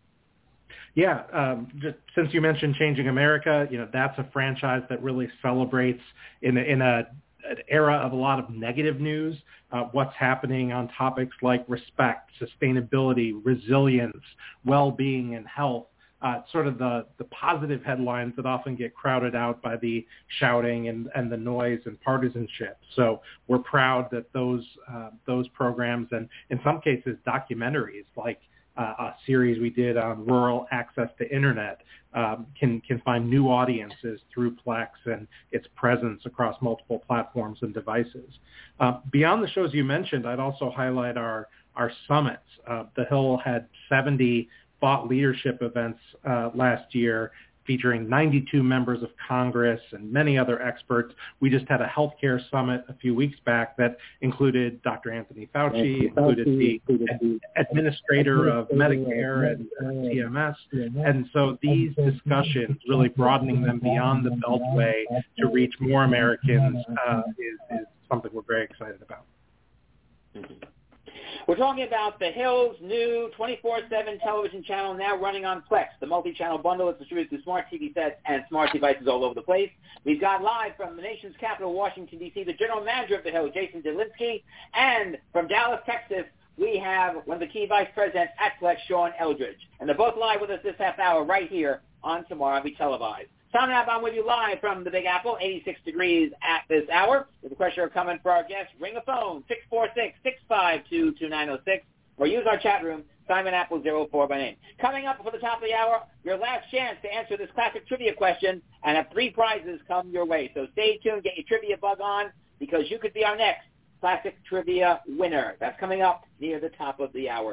Yeah, just since you mentioned Changing America, that's a franchise that really celebrates in an era of a lot of negative news, what's happening on topics like respect, sustainability, resilience, well-being, and health. Sort of the positive headlines that often get crowded out by the shouting and the noise and partisanship. So we're proud that those programs and in some cases documentaries like a series we did on rural access to internet can find new audiences through Plex and its presence across multiple platforms and devices. Beyond the shows you mentioned, I'd also highlight our summits. The Hill had 70 thought leadership events last year, featuring 92 members of Congress and many other experts. We just had a healthcare summit a few weeks back that incled Dr. Anthony Fauci, included the administrator of Medicare and CMS. And so these discussions, really broadening them beyond the Beltway to reach more Americans is something we're very excited about. Mm-hmm. We're talking about The Hill's new 24/7 television channel now running on Plex. The multi-channel bundle is distributed to smart TV sets and smart devices all over the place. We've got live from the nation's capital, Washington, D.C., the general manager of The Hill, Jason Delinsky. And from Dallas, Texas, we have one of the key vice presidents at Plex, Sean Eldridge. And they're both live with us this half hour right here on Tomorrow Be Televised. Simon App, I'm with you live from the Big Apple, 86 degrees at this hour. With the pressure coming for our guests, ring a phone, 646-652-2906, or use our chat room, Simon Apple 04 by name. Coming up for the top of the hour, your last chance to answer this classic trivia question, and have 3 prizes come your way. So stay tuned, get your trivia bug on, because you could be our next classic trivia winner. That's coming up near the top of the hour.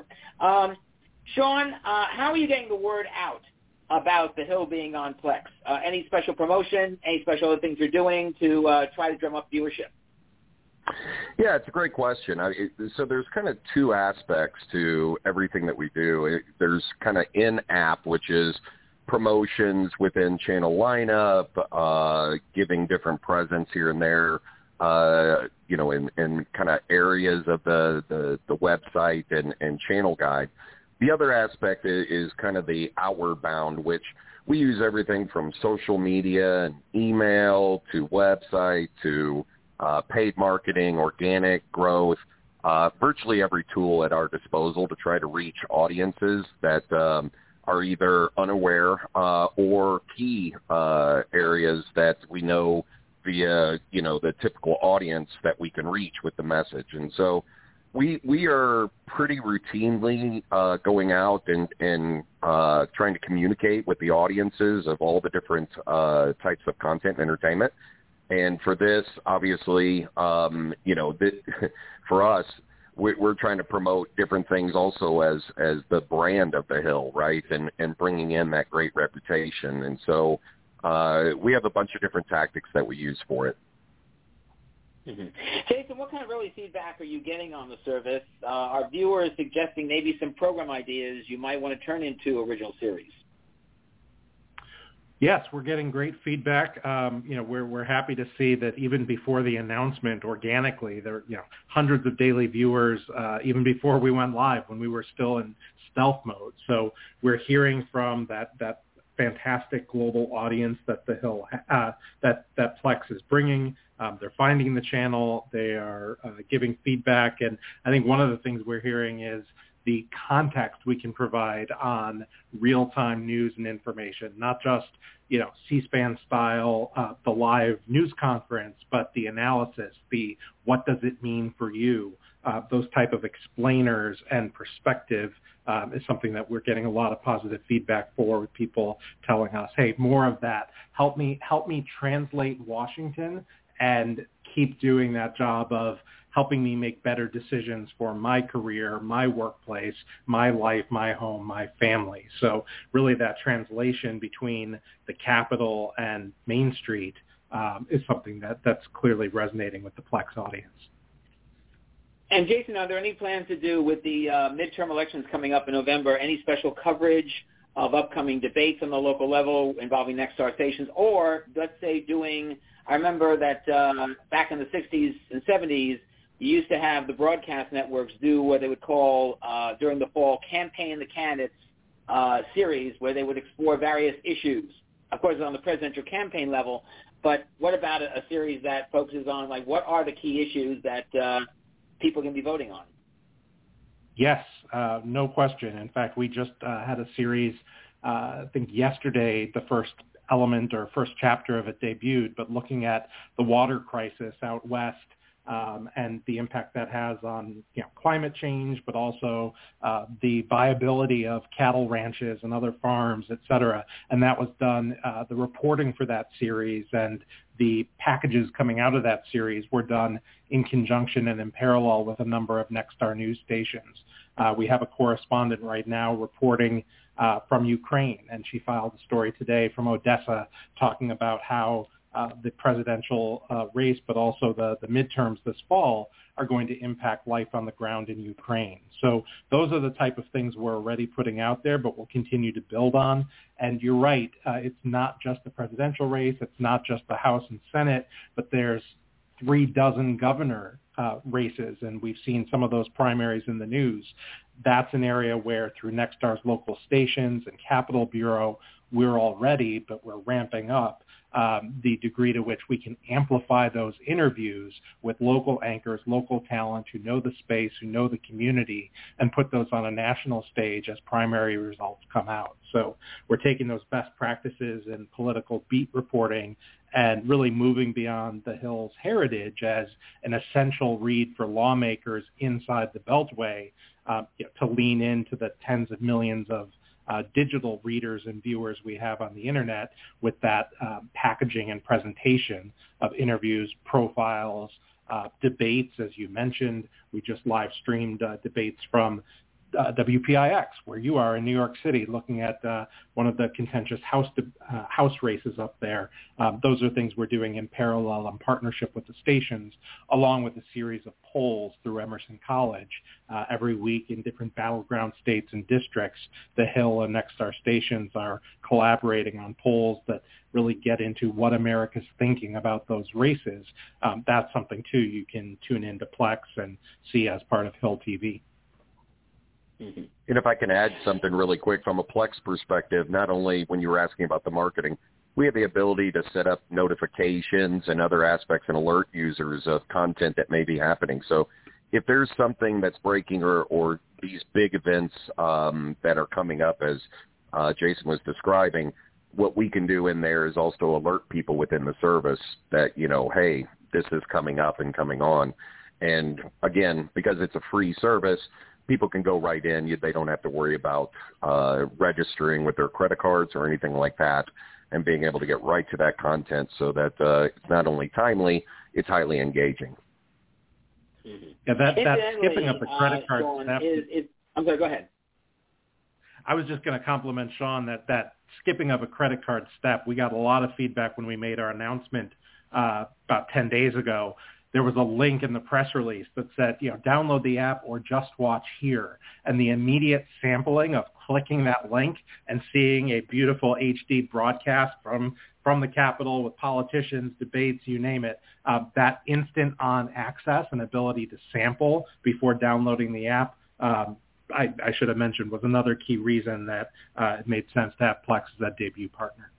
Sean, how are you getting the word out about The Hill being on Plex? Any special promotion, any special other things you're doing to try to drum up viewership? Yeah, it's a great question. So there's kind of 2 aspects to everything that we do. There's kind of in-app, which is promotions within channel lineup, giving different presents here and there, in kind of areas of the website and channel guide. The other aspect is kind of the outward bound, which we use everything from social media and email to website to paid marketing, organic growth, virtually every tool at our disposal to try to reach audiences that are either unaware or key areas that we know via, the typical audience that we can reach with the message. And so we are pretty routinely going out and trying to communicate with the audiences of all the different types of content and entertainment. And for this, obviously, for us, we're trying to promote different things also as the brand of the Hill, right, and bringing in that great reputation. And so we have a bunch of different tactics that we use for it. Mm-hmm. Jason, what kind of early feedback are you getting on the service? Are viewers suggesting maybe some program ideas you might want to turn into original series? Yes, we're getting great feedback. We're happy to see that even before the announcement, organically, there hundreds of daily viewers, even before we went live when we were still in stealth mode. So we're hearing from that fantastic global audience that the Hill, that Plex is bringing. They're finding the channel. They are giving feedback. And I think one of the things we're hearing is the context we can provide on real-time news and information, not just, C-SPAN style, the live news conference, but the analysis, the what does it mean for you, those type of explainers and perspective is something that we're getting a lot of positive feedback for, with people telling us, hey, more of that. Help me translate Washington and keep doing that job of helping me make better decisions for my career, my workplace, my life, my home, my family. So really that translation between the Capitol and Main Street is something that's clearly resonating with the Plex audience. And Jason, are there any plans to do with the midterm elections coming up in November, any special coverage of upcoming debates on the local level involving Nexstar stations, or let's say I remember that back in the 60s and 70s, you used to have the broadcast networks do what they would call, during the fall, Campaign the Candidates series, where they would explore various issues. Of course, on the presidential campaign level, but what about a series that focuses on, what are the key issues that people can be voting on? Yes, no question. In fact, we just had a series, I think yesterday, the first element or first chapter of it debuted, but looking at the water crisis out west, and the impact that has on climate change, but also the viability of cattle ranches and other farms, et cetera. And that was done, the reporting for that series and the packages coming out of that series were done in conjunction and in parallel with a number of Nexstar news stations. We have a correspondent right now reporting from Ukraine, and she filed a story today from Odessa talking about how the presidential race, but also the midterms this fall, are going to impact life on the ground in Ukraine. So those are the type of things we're already putting out there, but we'll continue to build on. And you're right, it's not just the presidential race, it's not just the House and Senate, but there's 36 governor races, and we've seen some of those primaries in the news. That's an area where through Nexstar's local stations and Capitol Bureau, we're all ready, but we're ramping up the degree to which we can amplify those interviews with local anchors, local talent who know the space, who know the community, and put those on a national stage as primary results come out. So we're taking those best practices in political beat reporting and really moving beyond the Hill's heritage as an essential read for lawmakers inside the Beltway to lean into the tens of millions of digital readers and viewers we have on the internet with that packaging and presentation of interviews, profiles, debates, as you mentioned. We just live streamed debates from WPIX, where you are in New York City, looking at one of the contentious house races up there. Those are things we're doing in parallel in partnership with the stations, along with a series of polls through Emerson College. Every week in different battleground states and districts, the Hill and Nexstar stations are collaborating on polls that really get into what America's thinking about those races. That's something, too, you can tune into Plex and see as part of Hill TV. Mm-hmm. And if I can add something really quick from a Plex perspective, not only when you were asking about the marketing, we have the ability to set up notifications and other aspects and alert users of content that may be happening. So if there's something that's breaking or these big events that are coming up, as Jason was describing, what we can do in there is also alert people within the service that, hey, this is coming up and coming on. And again, because it's a free service, people can go right in. They don't have to worry about registering with their credit cards or anything like that. and being able to get right to that content so that it's not only timely, it's highly engaging. Mm-hmm. Yeah, that skipping up a credit card Sean, step. I'm sorry, go ahead. I was just going to compliment Sean that skipping of a credit card step. We got a lot of feedback when we made our announcement about 10 days ago. There was a link in the press release that said, download the app or just watch here. And the immediate sampling of clicking that link and seeing a beautiful HD broadcast from the Capitol with politicians, debates, you name it, that instant on access and ability to sample before downloading the app, I should have mentioned, was another key reason that it made sense to have Plex as that debut partner.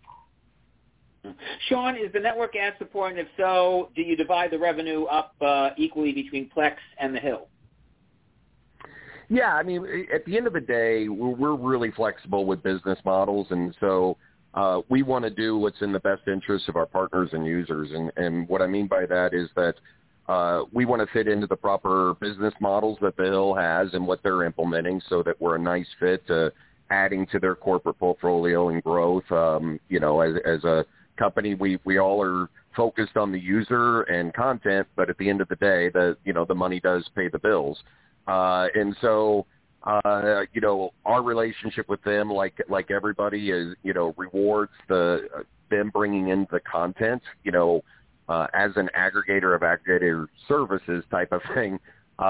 Sean, is the network ad support, and if so, do you divide the revenue up equally between Plex and the Hill? Yeah, I mean, at the end of the day, we're really flexible with business models, and so we want to do what's in the best interest of our partners and users. And what I mean by that is that we want to fit into the proper business models that the Hill has and what they're implementing so that we're a nice fit to adding to their corporate portfolio and growth. As a company, we all are focused on the user and content, but at the end of the day, the money does pay the bills. And so, our relationship with them, like everybody, is, rewards them bringing in the content, as an aggregator of aggregator services type of thing.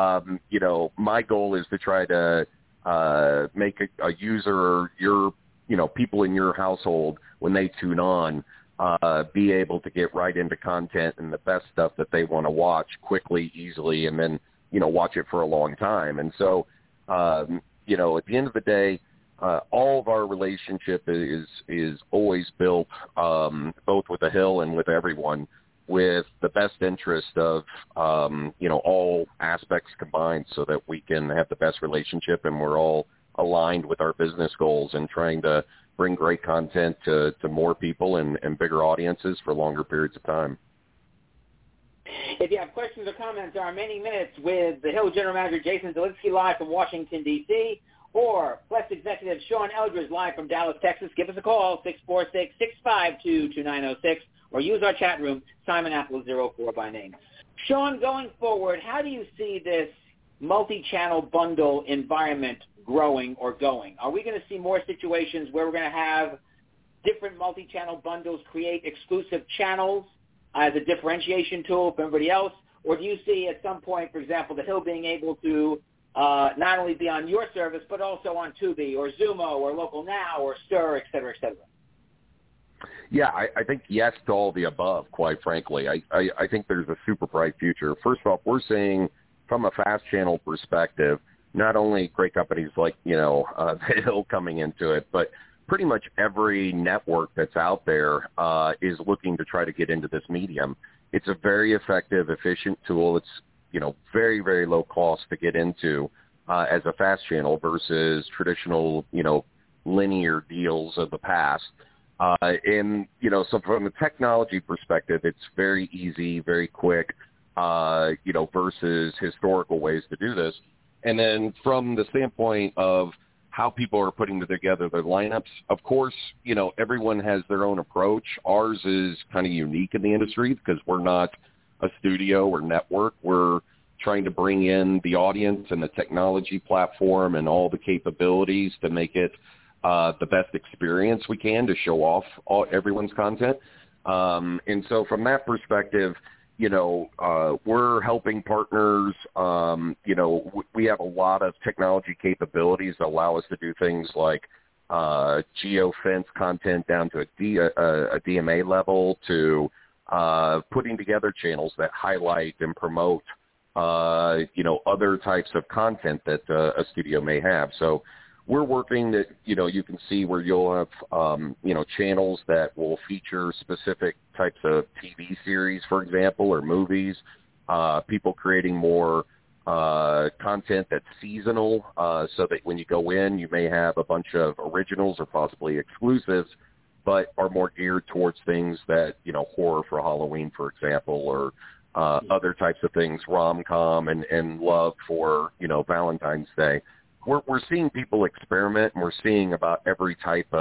My goal is to try to make a user, people in your household, when they tune on, be able to get right into content and the best stuff that they want to watch quickly, easily, and then, watch it for a long time. And so, at the end of the day, all of our relationship is always built, both with the Hill and with everyone, with the best interest of, all aspects combined so that we can have the best relationship and we're all aligned with our business goals and trying to bring great content to more people and bigger audiences for longer periods of time. If you have questions or comments, there are many minutes with the Hill General Manager Jason Zielinski live from Washington, D.C., or Plex Executive Sean Eldridge live from Dallas, Texas. Give us a call, 646-652-2906, or use our chat room, Simon Apple 04 by name. Sean, going forward, how do you see this multi-channel bundle environment growing or going? Are we going to see more situations where we're going to have different multi-channel bundles create exclusive channels as a differentiation tool for everybody else? Or do you see at some point, for example, the Hill being able to not only be on your service, but also on Tubi or Xumo or Local Now or Stir, et cetera, et cetera? Yeah, I think yes to all the above, quite frankly. I think there's a super bright future. First off, we're seeing from a fast channel perspective, not only great companies like, the Hill coming into it, but pretty much every network that's out there is looking to try to get into this medium. It's a very effective, efficient tool. It's, very, very low cost to get into as a fast channel versus traditional, linear deals of the past. So from a technology perspective, it's very easy, very quick, versus historical ways to do this. And then from the standpoint of how people are putting together their lineups, of course, everyone has their own approach. Ours is kind of unique in the industry because we're not a studio or network. We're trying to bring in the audience and the technology platform and all the capabilities to make it the best experience we can to show off everyone's content. And so from that perspective, we're helping partners. We have a lot of technology capabilities that allow us to do things like geofence content down to a DMA level to putting together channels that highlight and promote, other types of content that a studio may have. So we're working that, you can see where you'll have, channels that will feature specific types of TV series, for example, or movies, people creating more content that's seasonal, so that when you go in, you may have a bunch of originals or possibly exclusives, but are more geared towards things that, horror for Halloween, for example, or other types of things, rom-com and love for, Valentine's Day. We're seeing people experiment, and we're seeing about every type of,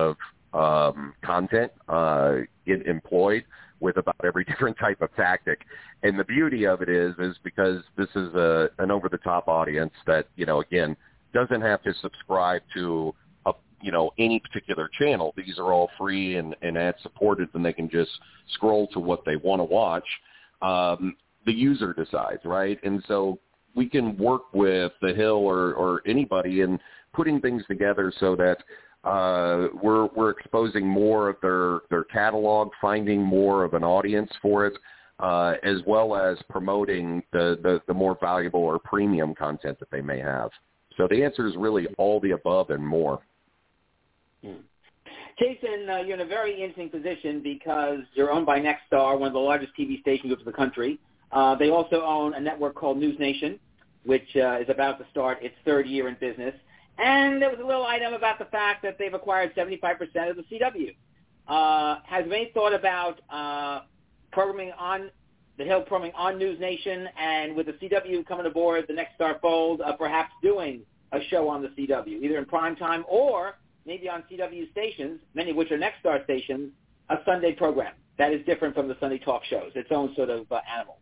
content, get employed with about every different type of tactic. And the beauty of it is because this is an over-the-top audience that, again, doesn't have to subscribe to any particular channel. These are all free and ad-supported, and they can just scroll to what they want to watch. The user decides, right? And so we can work with The Hill or anybody in putting things together so that we're exposing more of their catalog, finding more of an audience for it, as well as promoting the more valuable or premium content that they may have. So the answer is really all the above and more. Jason, you're in a very interesting position because you're owned by Nexstar, one of the largest TV station groups in the country. They also own a network called News Nation, which is about to start its third year in business. And there was a little item about the fact that they've acquired 75% of the CW. Has any thought about programming on the Hill, programming on News Nation, and with the CW coming aboard, the Nexstar fold, perhaps doing a show on the CW, either in prime time or maybe on CW stations, many of which are Nexstar stations, a Sunday program that is different from the Sunday talk shows, its own sort of animal?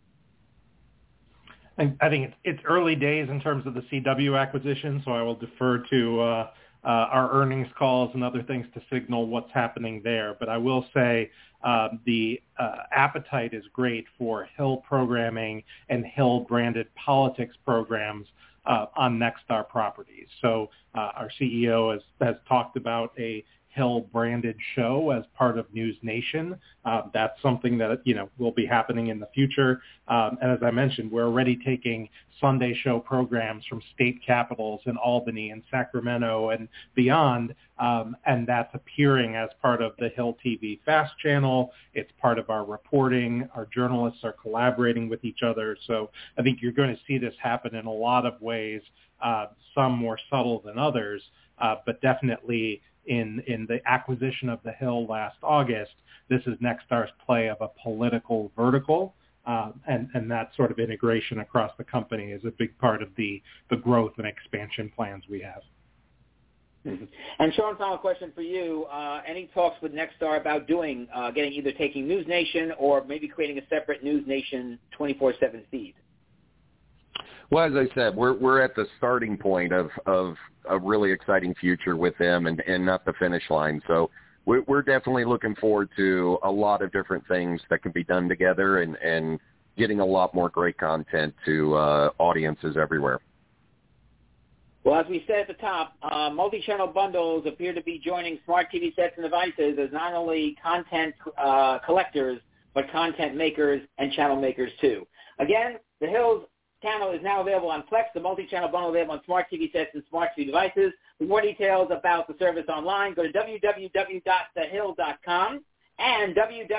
I think it's early days in terms of the CW acquisition, so I will defer to our earnings calls and other things to signal what's happening there. But I will say the appetite is great for Hill programming and Hill-branded politics programs on Nexstar properties. So our CEO has talked about a Hill-branded show as part of News Nation. That's something that, will be happening in the future. And as I mentioned, we're already taking Sunday show programs from state capitals in Albany and Sacramento and beyond, and that's appearing as part of the Hill TV Fast channel. It's part of our reporting. Our journalists are collaborating with each other. So I think you're going to see this happen in a lot of ways, some more subtle than others, but definitely in the acquisition of the Hill last August, this is Nexstar's play of a political vertical, and that sort of integration across the company is a big part of the growth and expansion plans we have. Mm-hmm. And Sean, final question for you. Any talks with Nexstar about taking News Nation or maybe creating a separate News Nation 24/7 feed? Well, as I said, we're at the starting point of a really exciting future with them and not the finish line. So we're definitely looking forward to a lot of different things that can be done together and getting a lot more great content to audiences everywhere. Well, as we said at the top, multi-channel bundles appear to be joining smart TV sets and devices as not only content collectors, but content makers and channel makers too. Again, the Hills channel is now available on Plex, the multi-channel bundle available on smart TV sets and smart TV devices. For more details about the service online, go to www.thehill.com and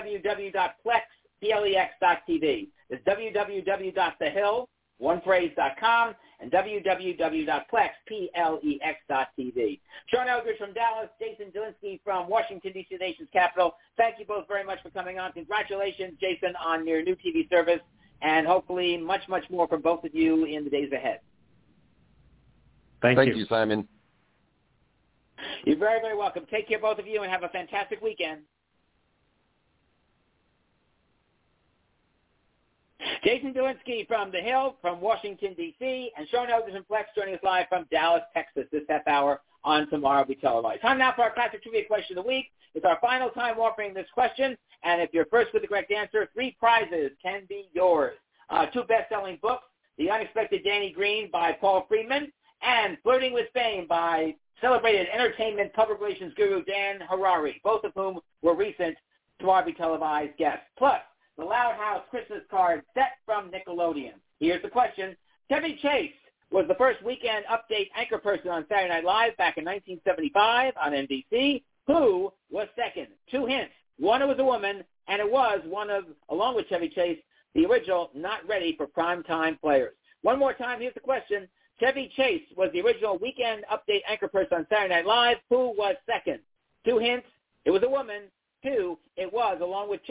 www.plex.tv. It's www.thehill.com and www.plex.tv. Sean Eldridge from Dallas, Jason Delinsky from Washington, D.C., nation's capital. Thank you both very much for coming on. Congratulations, Jason, on your new TV service, and hopefully much, much more from both of you in the days ahead. Thank you, Simon. You're very, very welcome. Take care, both of you, and have a fantastic weekend. Jason Delinsky from The Hill, from Washington, D.C., and Sean Eldridge from Plex joining us live from Dallas, Texas, this half hour on Tomorrow Be Televised. Time now for our classic trivia question of the week. It's our final time offering this question, and if you're first with the correct answer, 3 prizes can be yours. 2 best-selling books, The Unexpected Danny Green by Paul Friedman, and Flirting with Fame by celebrated entertainment public relations guru Dan Harari, both of whom were recent Tomorrow Be Televised guests. Plus, the Loud House Christmas card set from Nickelodeon. Here's the question. Chevy Chase was the first weekend update anchor person on Saturday Night Live back in 1975 on NBC. Who was second? 2 hints. One, it was a woman, and it was one of, along with Chevy Chase, the original not ready for primetime players. One more time, here's the question. Chevy Chase was the original weekend update anchor person on Saturday Night Live. Who was second? 2 hints. It was a woman. 2, it was, along with Chase,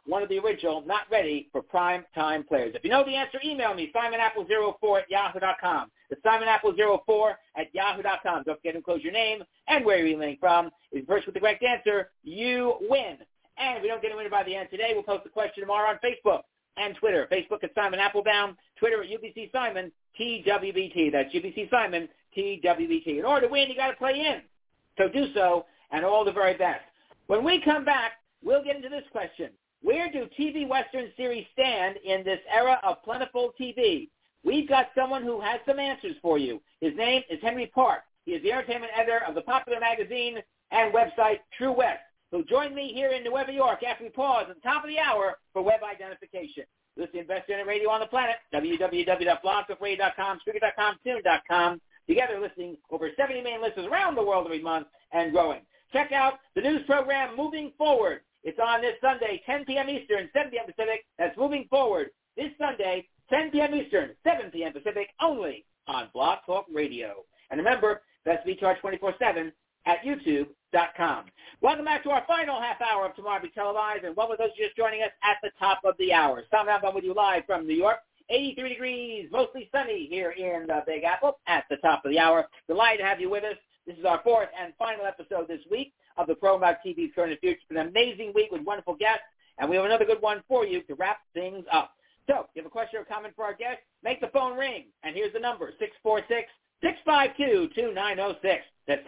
one of the original, not ready for prime time players? If you know the answer, email me, simonapple04@yahoo.com. It's simonapple04@yahoo.com. Don't forget to enclose your name and where you're emailing from. If you're first with the correct answer, you win. And if we don't get a winner by the end today, we'll post the question tomorrow on Facebook and Twitter. Facebook at Simon Applebaum, Twitter at UBC Simon, TWBT. That's UBC Simon, TWBT. In order to win, you got to play in. So do so, and all the very best. When we come back, we'll get into this question. Where do TV Western series stand in this era of plentiful TV? We've got someone who has some answers for you. His name is Henry Park. He is the entertainment editor of the popular magazine and website True West, who'll join me here in New York after we pause at the top of the hour for web identification. Listen to Best Internet Radio on the planet, www.blogtalkradio.com, Spreaker.com, Tune.com. Together listening over 70 million listeners around the world every month and growing. Check out the news program Moving Forward. It's on this Sunday, 10 p.m. Eastern, 7 p.m. Pacific. That's Moving Forward this Sunday, 10 p.m. Eastern, 7 p.m. Pacific, only on Blog Talk Radio. And remember, that's BTR 24/7 at YouTube.com. Welcome back to our final half hour of Tomorrow Be Televised, and welcome those just joining us at the top of the hour. Simon Applebaum with you live from New York. 83 degrees, mostly sunny here in the Big Apple at the top of the hour. Delighted to have you with us. This is our fourth and final episode this week of the Pro About TV's Current and Future. It's been an amazing week with wonderful guests, and we have another good one for you to wrap things up. So, if you have a question or comment for our guest, make the phone ring. And here's the number, 646-652-2906. That's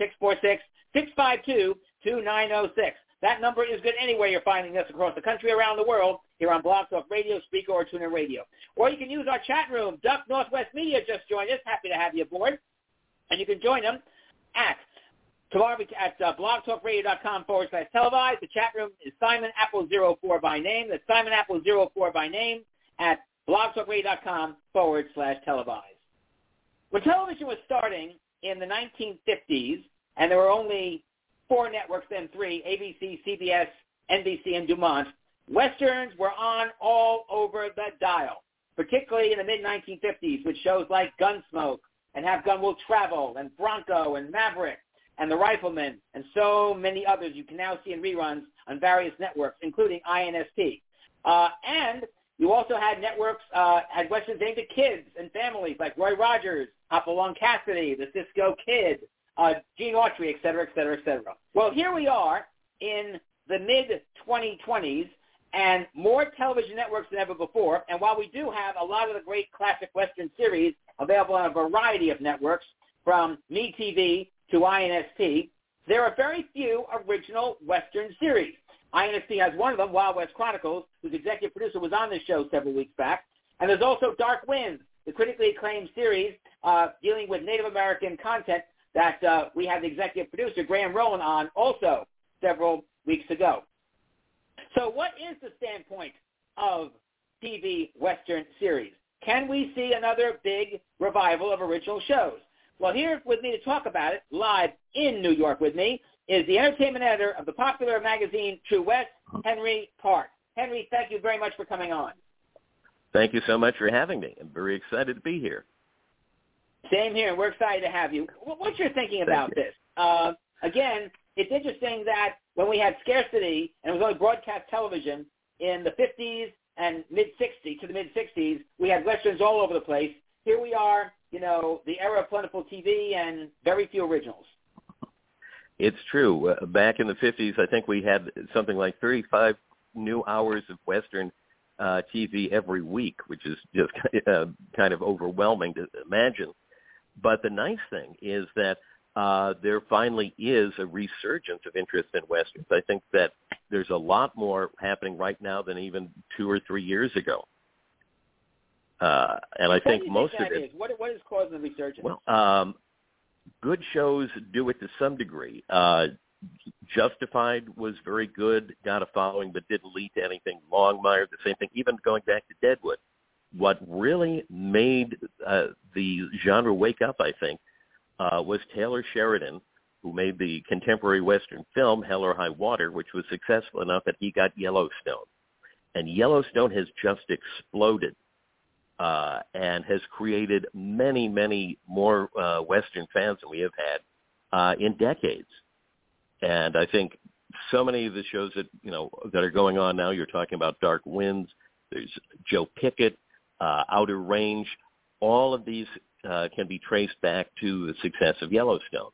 646-652-2906. That number is good anywhere you're finding us across the country, around the world, here on Blog Talk Radio, Speaker, or TuneIn Radio. Or you can use our chat room. Duck Northwest Media just joined us. Happy to have you aboard. And you can join them at blogtalkradio.com/televised. The chat room is Simon Apple04 by name. That's Simon Apple04 by name at blogtalkradio.com/televised. When television was starting in the 1950s, and there were only 4 networks, then 3, ABC, CBS, NBC, and Dumont, Westerns were on all over the dial, particularly in the mid-1950s with shows like Gunsmoke and Have Gun Will Travel and Bronco and Maverick and The Rifleman and so many others you can now see in reruns on various networks, including INST. And you also had networks, had Westerns aimed at kids and families like Roy Rogers, Hopalong Cassidy, The Cisco Kid, Gene Autry, et cetera, et cetera, et cetera. Well, here we are in the mid-2020s, and more television networks than ever before. And while we do have a lot of the great classic Western series available on a variety of networks, from MeTV to INST, there are very few original Western series. INST has one of them, Wild West Chronicles, whose executive producer was on this show several weeks back. And there's also Dark Winds, the critically acclaimed series dealing with Native American content that we had the executive producer, Graham Rowland, on also several weeks ago. So what is the standpoint of TV Western series? Can we see another big revival of original shows? Well, here with me to talk about it, live in New York with me, is the entertainment editor of the popular magazine True West, Henry Park. Henry, thank you very much for coming on. Thank you so much for having me. I'm very excited to be here. Same here. We're excited to have you. What's your thinking about this? Again, it's interesting that when we had scarcity and it was only broadcast television in the 50s and mid-60s to the mid-60s, we had Westerns all over the place. Here we are, the era of plentiful TV and very few originals. It's true. Back in the 50s, I think we had something like 35 new hours of Western TV every week, which is just kind of overwhelming to imagine. But the nice thing is that there finally is a resurgence of interest in Westerns. I think that there's a lot more happening right now than even 2 or 3 years ago. And I think most of it... What is causing the resurgence? Well, good shows do it to some degree. Justified was very good, got a following, but didn't lead to anything. Longmire, the same thing, even going back to Deadwood. What really made the genre wake up, I think, was Taylor Sheridan, who made the contemporary Western film Hell or High Water, which was successful enough that he got Yellowstone. And Yellowstone has just exploded and has created many, many more Western fans than we have had in decades. And I think so many of the shows that that are going on now. You're talking about Dark Winds. There's Joe Pickett, Outer Range. All of these can be traced back to the success of Yellowstone.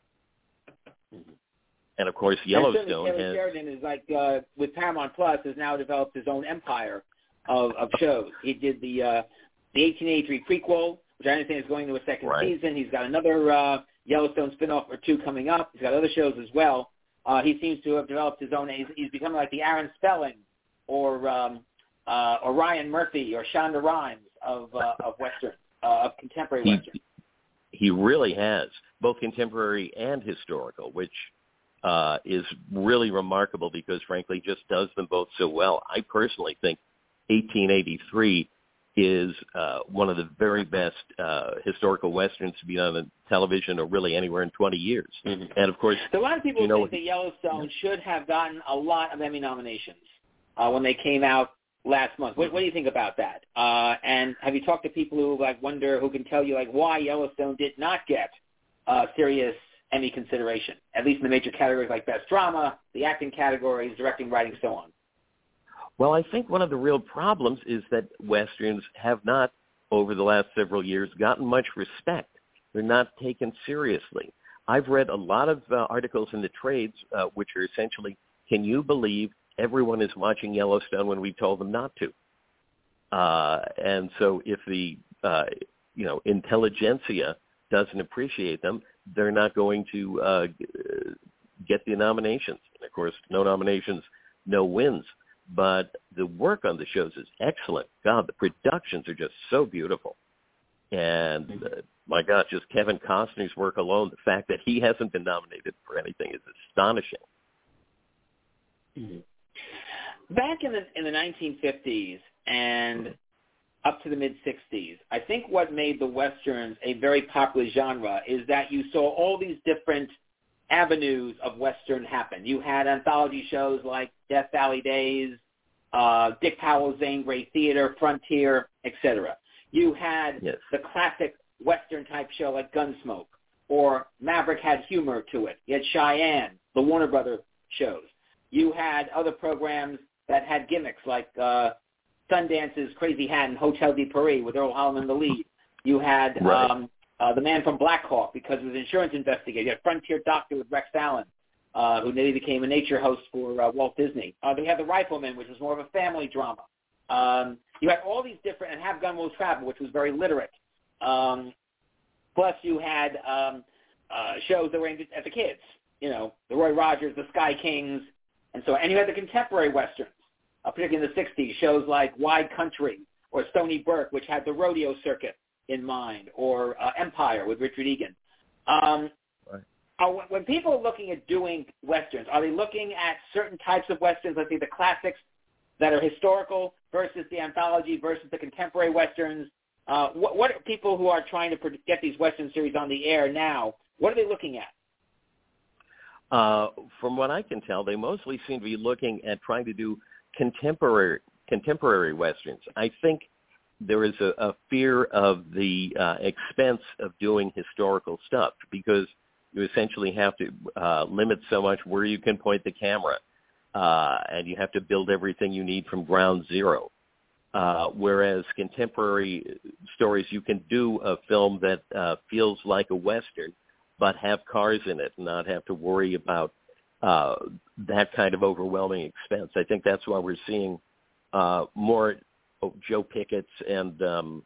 And of course, Yellowstone and Taylor Sheridan is like with Paramount Plus has now developed his own empire of shows. He did the 1883 prequel, which I understand is going to a second season. He's got another Yellowstone spinoff or two coming up. He's got other shows as well. He seems to have developed his own. He's becoming like the Aaron Spelling or Ryan Murphy or Shonda Rhimes of Western, of contemporary Western. He really has, both contemporary and historical, which is really remarkable because, frankly, just does them both so well. I personally think 1883 is one of the very best historical Westerns to be on television or really anywhere in 20 years. Mm-hmm. And, of course, so a lot of people think that Yellowstone should have gotten a lot of Emmy nominations when they came out last month. What do you think about that? And have you talked to people who wonder, who can tell you why Yellowstone did not get serious Emmy consideration, at least in the major categories like Best Drama, the acting categories, directing, writing, so on? Well, I think one of the real problems is that Westerns have not, over the last several years, gotten much respect. They're not taken seriously. I've read a lot of articles in the trades which are essentially, can you believe everyone is watching Yellowstone when we told them not to? And so if the, intelligentsia doesn't appreciate them, they're not going to get the nominations. And, of course, no nominations, no wins. But the work on the shows is excellent. God, the productions are just so beautiful. And, my God, just Kevin Costner's work alone, the fact that he hasn't been nominated for anything is astonishing. Mm-hmm. Back in the 1950s and up to the mid-'60s, I think what made the Westerns a very popular genre is that you saw all these different avenues of Western happen. You had anthology shows like Death Valley Days, Dick Powell's Zane Grey Theater, Frontier, etc. You had the classic Western-type show like Gunsmoke, or Maverick had humor to it. You had Cheyenne, the Warner Brothers shows. You had other programs that had gimmicks like Sundance's Crazy Hat and Hotel de Paris with Earl Holliman in the lead. You had The Man from Black Hawk because of his insurance investigator. You had Frontier Doctor with Rex Allen, who later became a nature host for Walt Disney. They had The Rifleman, which was more of a family drama. You had all these different, and Have Gun Will Travel, which was very literate. Plus you had shows that were aimed at the kids, the Roy Rogers, the Sky Kings, and so on. And you had the contemporary Westerns, particularly in the 60s, shows like Wide Country or Stony Burke, which had the rodeo circuit in mind, or Empire with Richard Egan. When people are looking at doing Westerns, are they looking at certain types of Westerns, let's say the classics that are historical versus the anthology versus the contemporary Westerns? What are people who are trying to get these Western series on the air now, what are they looking at? From what I can tell, they mostly seem to be looking at trying to do contemporary Westerns. I think there is a fear of the expense of doing historical stuff because you essentially have to limit so much where you can point the camera, and you have to build everything you need from ground zero. Whereas contemporary stories, you can do a film that feels like a Western, but have cars in it and not have to worry about that kind of overwhelming expense. I think that's why we're seeing more Joe Pickett's and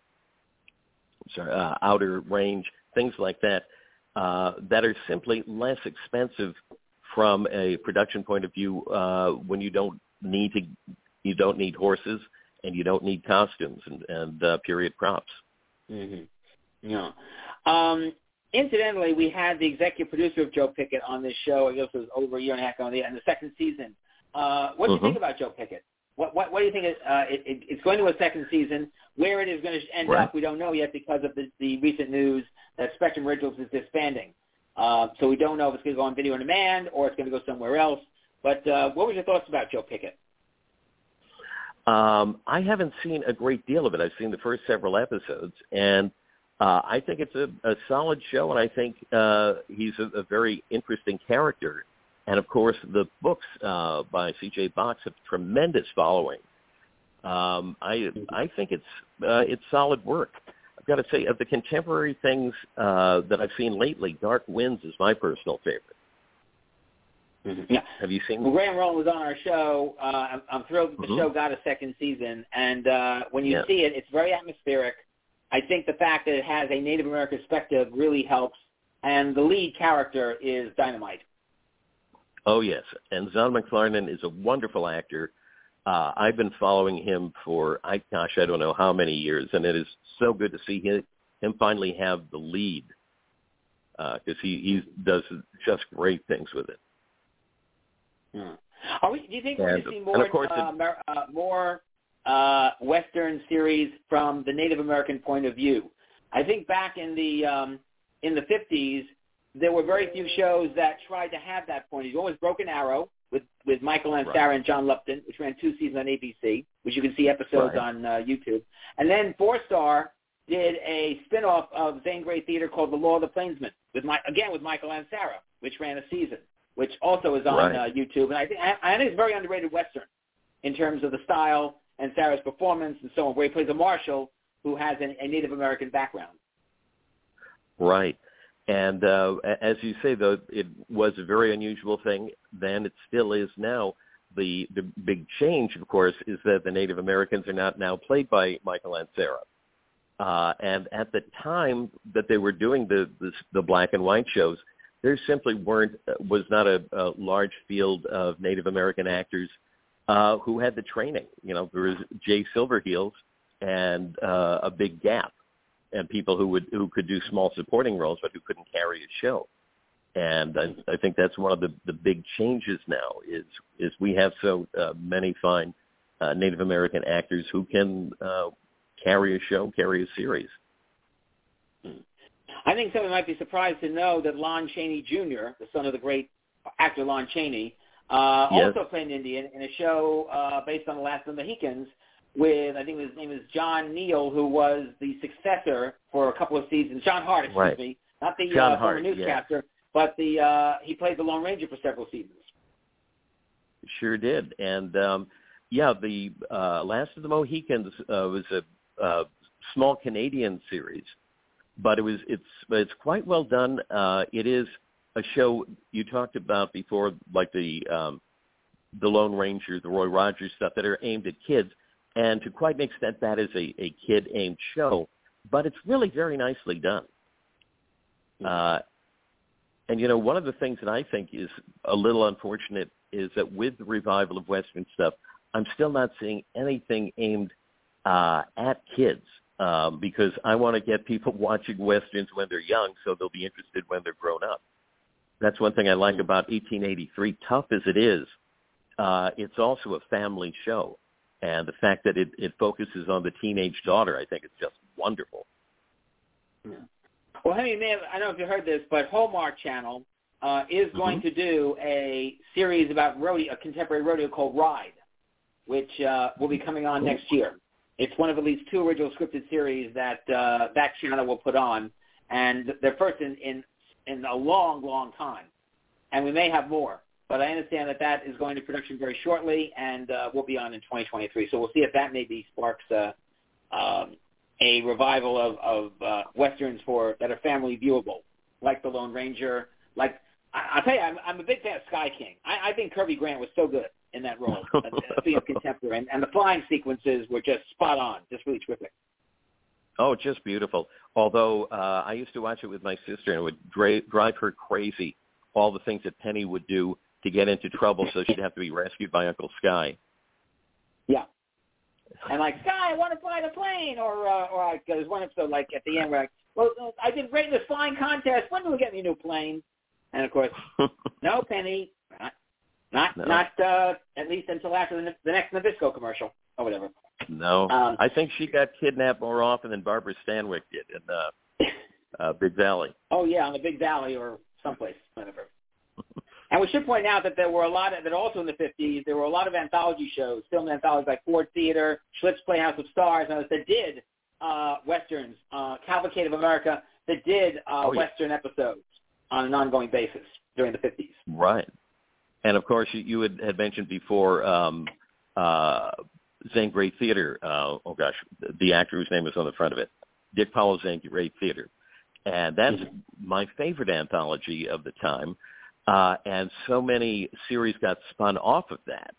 Outer Range, things like that, that are simply less expensive from a production point of view when you don't need horses and you don't need costumes and period props. Mm-hmm. Yeah. Incidentally, we had the executive producer of Joe Pickett on this show. I guess it was over a year and a half ago in the second season. What do you think about Joe Pickett? What do you think? It's going to a second season. Where it is going to end up, we don't know yet because of the recent news that Spectrum Originals is disbanding. So we don't know if it's going to go on video on demand or it's going to go somewhere else. But what were your thoughts about Joe Pickett? I haven't seen a great deal of it. I've seen the first several episodes, and I think it's a solid show, and I think he's a very interesting character And, of course, the books by C.J. Box have tremendous following. I think it's solid work. I've got to say, of the contemporary things that I've seen lately, Dark Winds is my personal favorite. Yeah. Have you seen? Well, Graham Rowland was on our show. I'm thrilled that the show got a second season. And when you see it, it's very atmospheric. I think the fact that it has a Native American perspective really helps. And the lead character is dynamite. Oh, yes. And Zahn McClarnon is a wonderful actor. I've been following him for, I don't know how many years. And it is so good to see him finally have the lead because he does just great things with it. Do you think we're going to see more Western series from the Native American point of view? I think back in the 50s, there were very few shows that tried to have that point of view. One was Broken Arrow with Michael Ansara and John Lupton, which ran 2 seasons on ABC, which you can see episodes on YouTube. And then Four Star did a spin-off of Zane Grey Theater called The Law of the Plainsman, with Michael Ansara, which ran a season, which also is on YouTube. And I think it's a very underrated Western in terms of the style and Sarah's performance and so on, where he plays a marshal who has a Native American background. Right. And as you say, though, it was a very unusual thing then. It still is now. The big change, of course, is that the Native Americans are not now played by Michael Ansara. And at the time that they were doing the black and white shows, there simply was not a large field of Native American actors who had the training. You know, there was Jay Silverheels and a big gap, and people who could do small supporting roles but who couldn't carry a show. And I think that's one of the big changes now is we have so many fine Native American actors who can carry a show, carry a series. I think someone might be surprised to know that Lon Chaney Jr., the son of the great actor Lon Chaney, also played an Indian in a show based on The Last of the Mohicans with, I think his name is John Neal, who was the successor for a couple of seasons. John Hart, excuse me. Not the former newscaster, but he played the Lone Ranger for several seasons. Sure did. And, the Last of the Mohicans was a small Canadian series. But it's quite well done. It is a show you talked about before, like the Lone Ranger, the Roy Rogers stuff that are aimed at kids, and to quite an extent that is a kid-aimed show. But it's really very nicely done. And one of the things that I think is a little unfortunate is that with the revival of Western stuff, I'm still not seeing anything aimed at kids. Because I want to get people watching Westerns when they're young so they'll be interested when they're grown up. That's one thing I like about 1883. Tough as it is, it's also a family show. And the fact that it focuses on the teenage daughter, I think is just wonderful. Well, Henry, I don't know if you heard this, but Hallmark Channel is going to do a series about a contemporary rodeo called Ride, which will be coming on next year. It's one of at least 2 original scripted series that that channel will put on, and they're first in a long, long time. And we may have more, but I understand that is going to production very shortly and will be on in 2023. So we'll see if that maybe sparks a revival of Westerns that are family viewable, like The Lone Ranger. Like I'll tell you, I'm a big fan of Sky King. I think Kirby Grant was so good in that role, being contemporary, and the flying sequences were just spot on, just really terrific. Oh, just beautiful. Although I used to watch it with my sister, and it would drive her crazy, all the things that Penny would do to get into trouble so she'd have to be rescued by Uncle Sky. Yeah. And like, Sky, I want to fly the plane. Or there's one episode like at the end where, I did great in this flying contest. When will we get me a new plane? And, of course, no, Penny, not at least until after the next Nabisco commercial or whatever. No, I think she got kidnapped more often than Barbara Stanwyck did in Big Valley. Oh, yeah, on the Big Valley or someplace, whatever. And we should point out that there were also in the 50s, there were a lot of anthology shows, film anthologies like Ford Theater, Schlitz Playhouse of Stars, and others that did Westerns, Cavalcade of America, that did Western episodes on an ongoing basis during the 50s. Right. And, of course, you had mentioned before Zane Grey Theater. The actor whose name is on the front of it, Dick Powell, Zane Grey Theater. And that's my favorite anthology of the time. And so many series got spun off of that.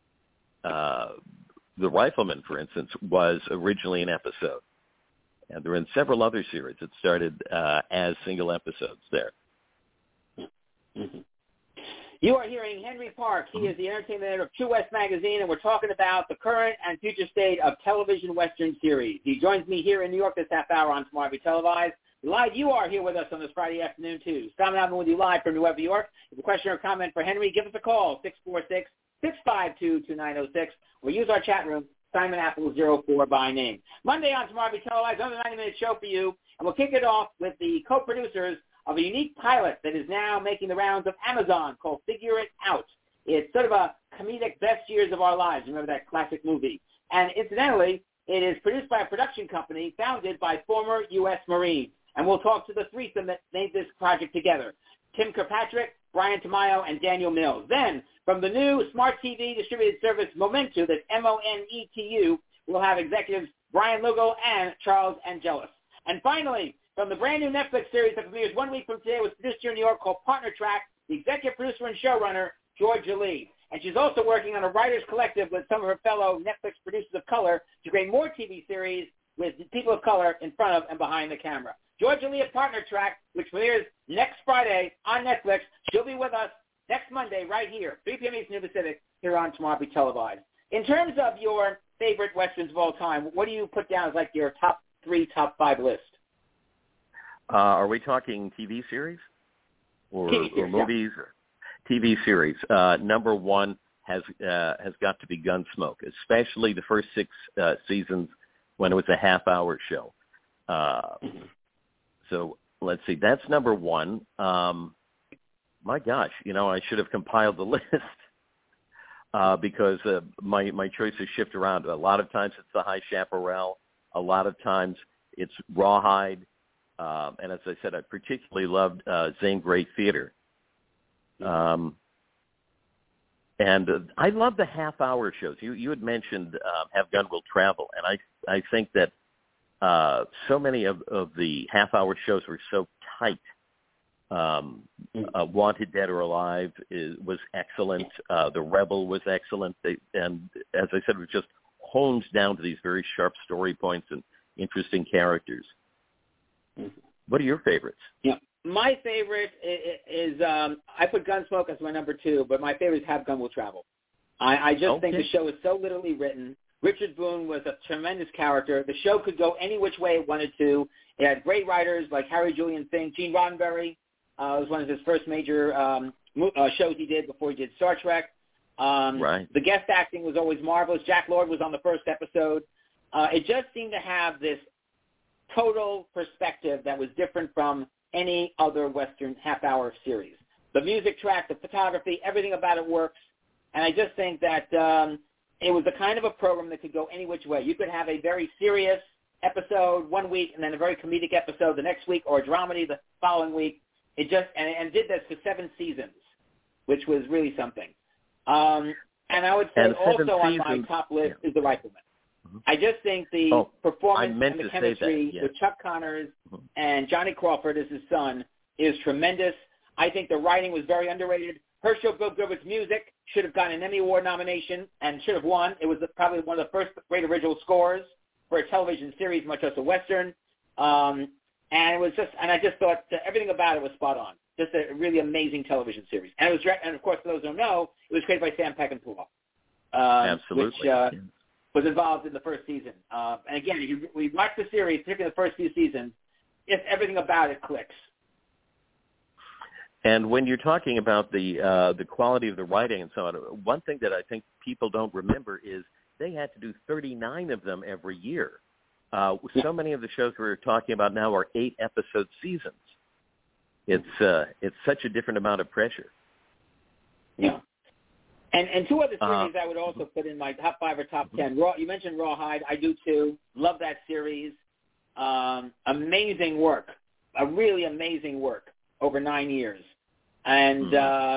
The Rifleman, for instance, was originally an episode. And there are in several other series that started as single episodes there. Mm-hmm. You are hearing Henry Park. He is the entertainment editor of True West Magazine, and we're talking about the current and future state of television Western series. He joins me here in New York this half hour on Tomorrow Be Televised. Live, you are here with us on this Friday afternoon, too. Simon Appleman with you live from New York, New York. If you have a question or comment for Henry, give us a call, 646-652-2906, or use our chat room, Simon Apple 04 by name. Monday on Tomorrow Be Televised, another 90-minute show for you, and we'll kick it off with the co-producers of a unique pilot that is now making the rounds of Amazon called Figure It Out. It's sort of a comedic Best Years of Our Lives. Remember that classic movie? And incidentally, it is produced by a production company founded by former U.S. Marines. And we'll talk to the threesome that made this project together, Tim Kirkpatrick, Brian Tamayo, and Daniel Mills. Then, from the new smart TV distributed service Momentu, that's Monetu, we'll have executives Brian Lugo and Charles Angelis. And finally, from the brand new Netflix series that premieres 1 week from today, was produced here in New York called Partner Track, the executive producer and showrunner, Georgia Lee. And she's also working on a writers collective with some of her fellow Netflix producers of color to create more TV series with people of color in front of and behind the camera. Georgia Lee of Partner Track, which premieres next Friday on Netflix. She'll be with us next Monday right here, 3 p.m. Eastern Pacific, here on Tomorrow Be Televised. In terms of your favorite Westerns of all time, what do you put down as like your top 3, top 5 list? Are we talking TV series or movies? Yeah. Or TV series. Number 1 has got to be Gunsmoke, especially the first 6 seasons when it was a half-hour show. So let's see. That's number 1. My gosh, I should have compiled the list because my choices shift around. A lot of times it's The High Chaparral. A lot of times it's Rawhide. And as I said, I particularly loved Zane Grey Theater. And I love the half-hour shows. You had mentioned Have Gun Will Travel, and I think that so many of the half-hour shows were so tight. Wanted Dead or Alive was excellent. The Rebel was excellent. And as I said, it was just honed down to these very sharp story points and interesting characters. What are your favorites? Yeah, my favorite is I put Gunsmoke as my number 2, but my favorite is Have Gun Will Travel. I just think the show is so literally written. Richard Boone was a tremendous character. The show could go any which way it wanted to. It had great writers like Harry Julian Fink. Gene Roddenberry was one of his first major shows he did before he did Star Trek. Right. The guest acting was always marvelous. Jack Lord was on the first episode. It just seemed to have this total perspective that was different from any other Western half-hour series. The music track, the photography, everything about it works. And I just think that it was the kind of a program that could go any which way. You could have a very serious episode 1 week and then a very comedic episode the next week, or a dramedy the following week. It just and did this for 7 seasons, which was really something. And I would say also on my top list is The Rifleman. I just think the performance and the chemistry with Chuck Connors and Johnny Crawford as his son is tremendous. I think the writing was very underrated. Herschel Bill Gilbert's music should have gotten an Emmy Award nomination and should have won. It was probably one of the first great original scores for a television series, much less a Western. And it was I just thought everything about it was spot on. Just a really amazing television series. And it was, and of course, for those who don't know, it was created by Sam Peckinpah. Absolutely. Which was involved in the first season. And again, if you watch the series, particularly the first few seasons, everything about it clicks. And when you're talking about the quality of the writing and so on, one thing that I think people don't remember is they had to do 39 of them every year. So many of the shows we're talking about now are 8-episode seasons. It's such a different amount of pressure. Yeah. And 2 other series I would also put in my top 5 or top 10. You mentioned Rawhide. I do too. Love that series. Amazing work. A really amazing work over 9 years. And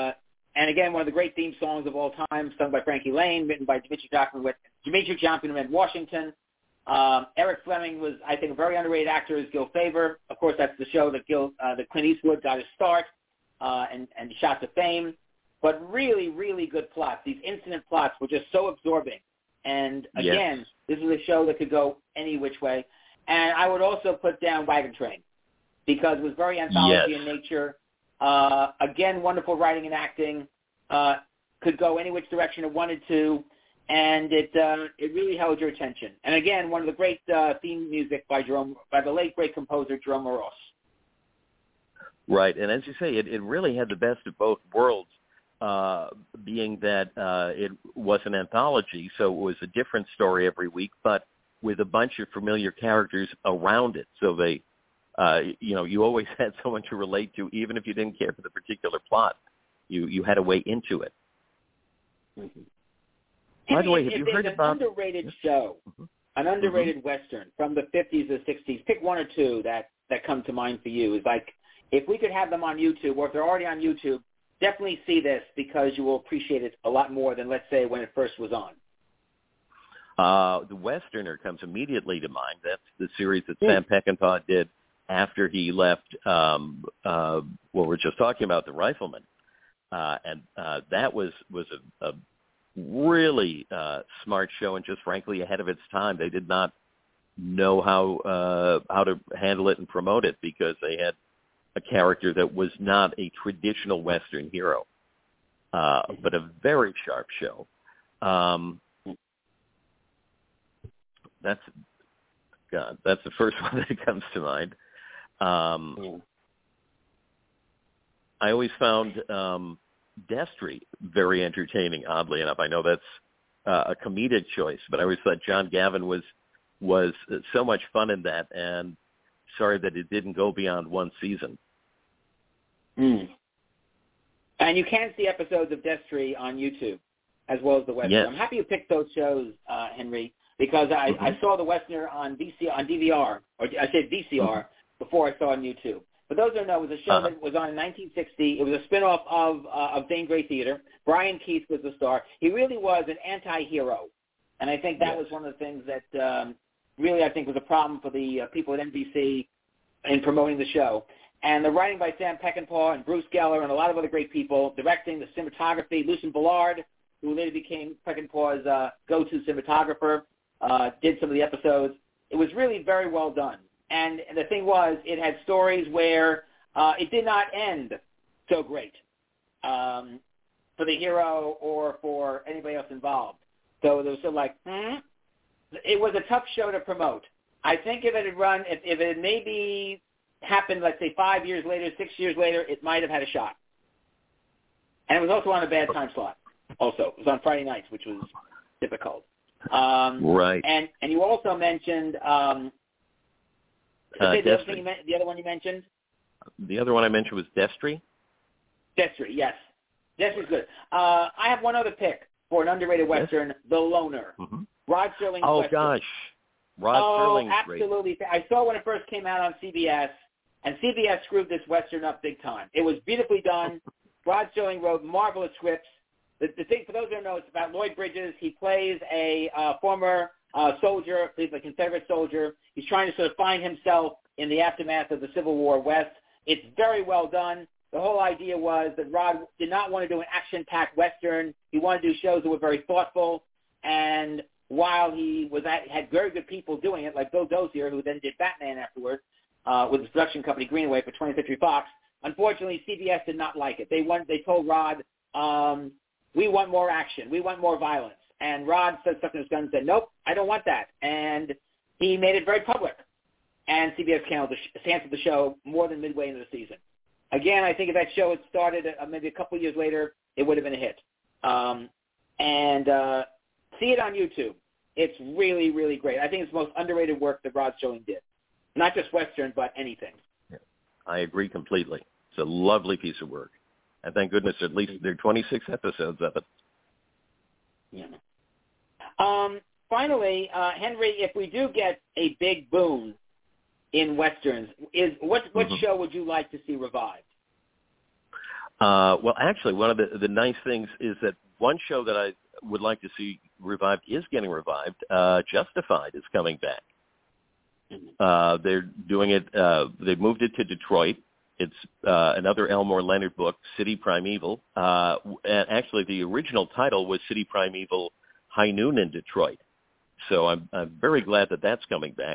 And again, one of the great theme songs of all time, sung by Frankie Laine, written by Dimitri Champman and Washington. Eric Fleming was, I think, a very underrated actor as Gil Favor. Of course, that's the show that that Clint Eastwood got his start and shot to fame. But really, really good plots. These incident plots were just so absorbing. And again, This is a show that could go any which way. And I would also put down Wagon Train because it was very anthology in nature. Again, wonderful writing and acting. Could go any which direction it wanted to. And it really held your attention. And again, one of the great theme music by the late great composer Jerome Ross. Right, and as you say, it really had the best of both worlds, being that it was an anthology, so it was a different story every week, but with a bunch of familiar characters around it. So they, you always had someone to relate to, even if you didn't care for the particular plot. You had a way into it. Mm-hmm. By the way, have you heard about an underrated show, an underrated Western from the 50s or 60s? Pick one or two that come to mind for you. Is like, if we could have them on YouTube, or if they're already on YouTube, definitely see this because you will appreciate it a lot more than, let's say, when it first was on. The Westerner comes immediately to mind. That's the series that Sam Peckinpah did after he left, what we're just talking about, The Rifleman. And that was a really smart show and just frankly ahead of its time. They did not know how to handle it and promote it because they had a character that was not a traditional Western hero, but a very sharp show. That's the first one that comes to mind. I always found Destry very entertaining, oddly enough. I know that's a comedic choice, but I always thought John Gavin was so much fun in that, and sorry that it didn't go beyond one season. And you can see episodes of Destry on YouTube as well as the Western. Yes. I'm happy you picked those shows, Henry, because I saw the Westerner on DVR, or I said VCR, before I saw it on YouTube. But those don't know, it was a show that was on in 1960. It was a spinoff of Dane Gray Theater. Brian Keith was the star. He really was an anti-hero. And I think that was one of the things that really I think was a problem for the people at NBC in promoting the show. And the writing by Sam Peckinpah and Bruce Geller and a lot of other great people, directing, the cinematography, Lucien Ballard, who later became Peckinpah's go-to cinematographer, did some of the episodes. It was really very well done. And the thing was, it had stories where it did not end so great for the hero or for anybody else involved. So there was sort of like, it was a tough show to promote. I think if it had run, if it maybe happened, let's say 5 years later, 6 years later, it might have had a shot. And it was also on a bad time slot. Also, it was on Friday nights, which was difficult. Right. And you also mentioned the other one you mentioned? The other one I mentioned was Destry. Destry, yes. Destry's good. I have one other pick for an underrated Western, The Loner. Rod Serling's Western. Gosh. Rod Serling's absolutely. Great. I saw when it first came out on CBS, and CBS screwed this Western up big time. It was beautifully done. Rod Serling wrote marvelous scripts. The thing, for those who don't know, it's about Lloyd Bridges. He plays a former soldier, plays a Confederate soldier. He's trying to sort of find himself in the aftermath of the Civil War West. It's very well done. The whole idea was that Rod did not want to do an action-packed Western. He wanted to do shows that were very thoughtful. And while he had very good people doing it, like Bill Dozier, who then did Batman afterwards with his production company Greenaway for 20th Century Fox, unfortunately CBS did not like it. They told Rod, we want more action. We want more violence. And Rod said stuck to his gun and said, nope, I don't want that. And he made it very public. And CBS canceled the show more than midway into the season. Again, I think if that show had started maybe a couple of years later, it would have been a hit. See it on YouTube. It's really, really great. I think it's the most underrated work that Rod Serling did. Not just Western, but anything. Yeah, I agree completely. It's a lovely piece of work. And thank goodness at least there are 26 episodes of it. Yeah. Finally, Henry, if we do get a big boom in Westerns, what show would you like to see revived? Well, actually, one of the nice things is that one show that I would like to see revived is getting revived. Justified is coming back. They're doing it. They moved it to Detroit. It's another Elmore Leonard book, City Primeval. And actually, the original title was City Primeval: High Noon in Detroit. So I'm very glad that that's coming back.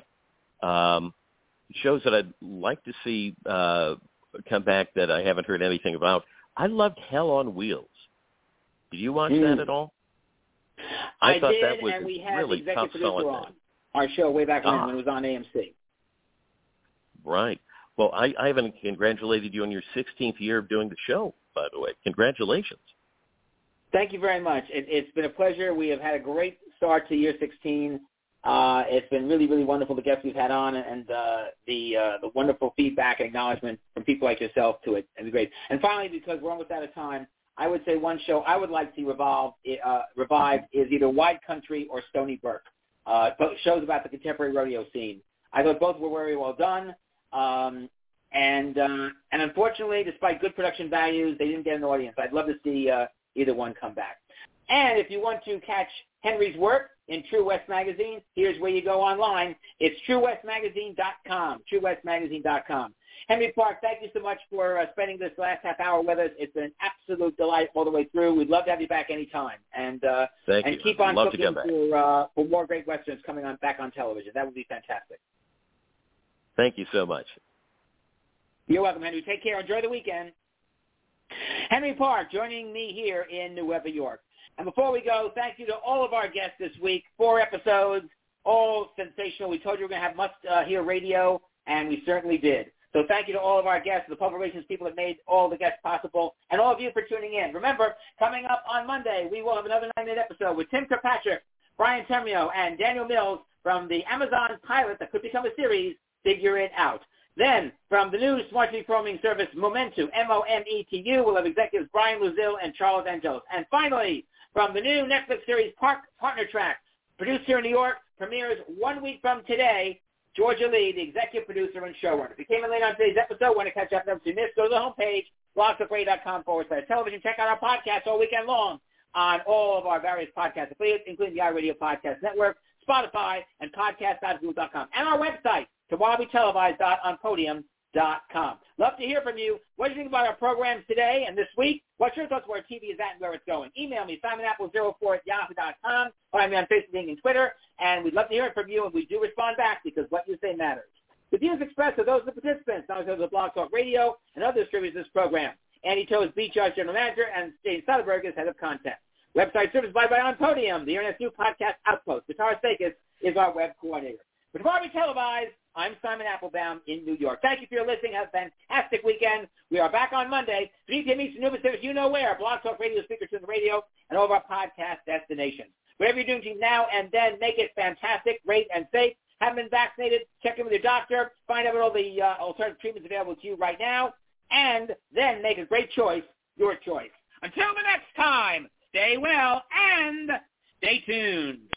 Shows that I'd like to see come back that I haven't heard anything about. I loved Hell on Wheels. Did you watch that at all? I thought did, that was and we had really the executive producer selling on our show way back when it was on AMC. Right. Well, I haven't congratulated you on your 16th year of doing the show, by the way. Congratulations. Thank you very much. It's been a pleasure. We have had a great start to year 16. It's been really, really wonderful, the guests we've had on, and the wonderful feedback and acknowledgement from people like yourself to it. It's great. And finally, because we're almost out of time, I would say one show I would like to see revived is either Wide Country or Stony Brook. Both shows about the contemporary rodeo scene. I thought both were very well done. And unfortunately, despite good production values, they didn't get an audience. I'd love to see either one come back. And if you want to catch Henry's work in True West Magazine, here's where you go online. It's truewestmagazine.com, truewestmagazine.com. Henry Park, thank you so much for spending this last half hour with us. It's been an absolute delight all the way through. We'd love to have you back anytime. And thank and you. Keep on looking for more great Westerns coming on back on television. That would be fantastic. Thank you so much. You're welcome, Henry. Take care. Enjoy the weekend. Henry Park joining me here in New York. And before we go, thank you to all of our guests this week. 4 episodes, all sensational. We told you we were going to have must-hear radio, and we certainly did. So thank you to all of our guests, the public relations people that made all the guests possible, and all of you for tuning in. Remember, coming up on Monday, we will have another 9-minute episode with Tim Kirkpatrick, Brian Temrio, and Daniel Mills from the Amazon pilot that could become a series, Figure It Out. Then, from the new smart TV programming service Momentu, M-O-M-E-T-U, we'll have executives Brian Luzil and Charles Angelos. And finally, from the new Netflix series Partner Track, produced here in New York, premieres 1 week from today, Georgia Lee, the executive producer and showrunner. If you came in late on today's episode, want to catch up on everything you missed, go to the homepage, blogtalkradio.com/television. Check out our podcast all weekend long on all of our various podcast affiliates, including the iRadio Podcast Network, Spotify, and podcast.google.com. And our website, tomorrowbetelevised.onpodium.com. Love to hear from you. What do you think about our programs today and this week? What's your thoughts where TV is at and where it's going? Email me, simonapple04@yahoo.com. Find me on Facebook and Twitter. And we'd love to hear from you, and we do respond back because what you say matters. The views expressed are those of the participants, not those of Blog Talk Radio and other distributors of this program. Andy Toe is BCharge General Manager, and Jane Soderberg is Head of Content. Website service by On Podium, the Internet's new podcast outpost. Guitar Sakis is our web coordinator. For Tomorrow We Televised, I'm Simon Applebaum in New York. Thank you for your listening. Have a fantastic weekend. We are back on Monday. 3 p.m. Eastern, Newman Service, you know where. Blog Talk Radio, Speaker to the Radio, and all of our podcast destinations. Whatever you're doing between now and then, make it fantastic, great, and safe. Haven't been vaccinated, check in with your doctor. Find out what all the alternative treatments available to you right now. And then make a great choice, your choice. Until the next time, stay well and stay tuned.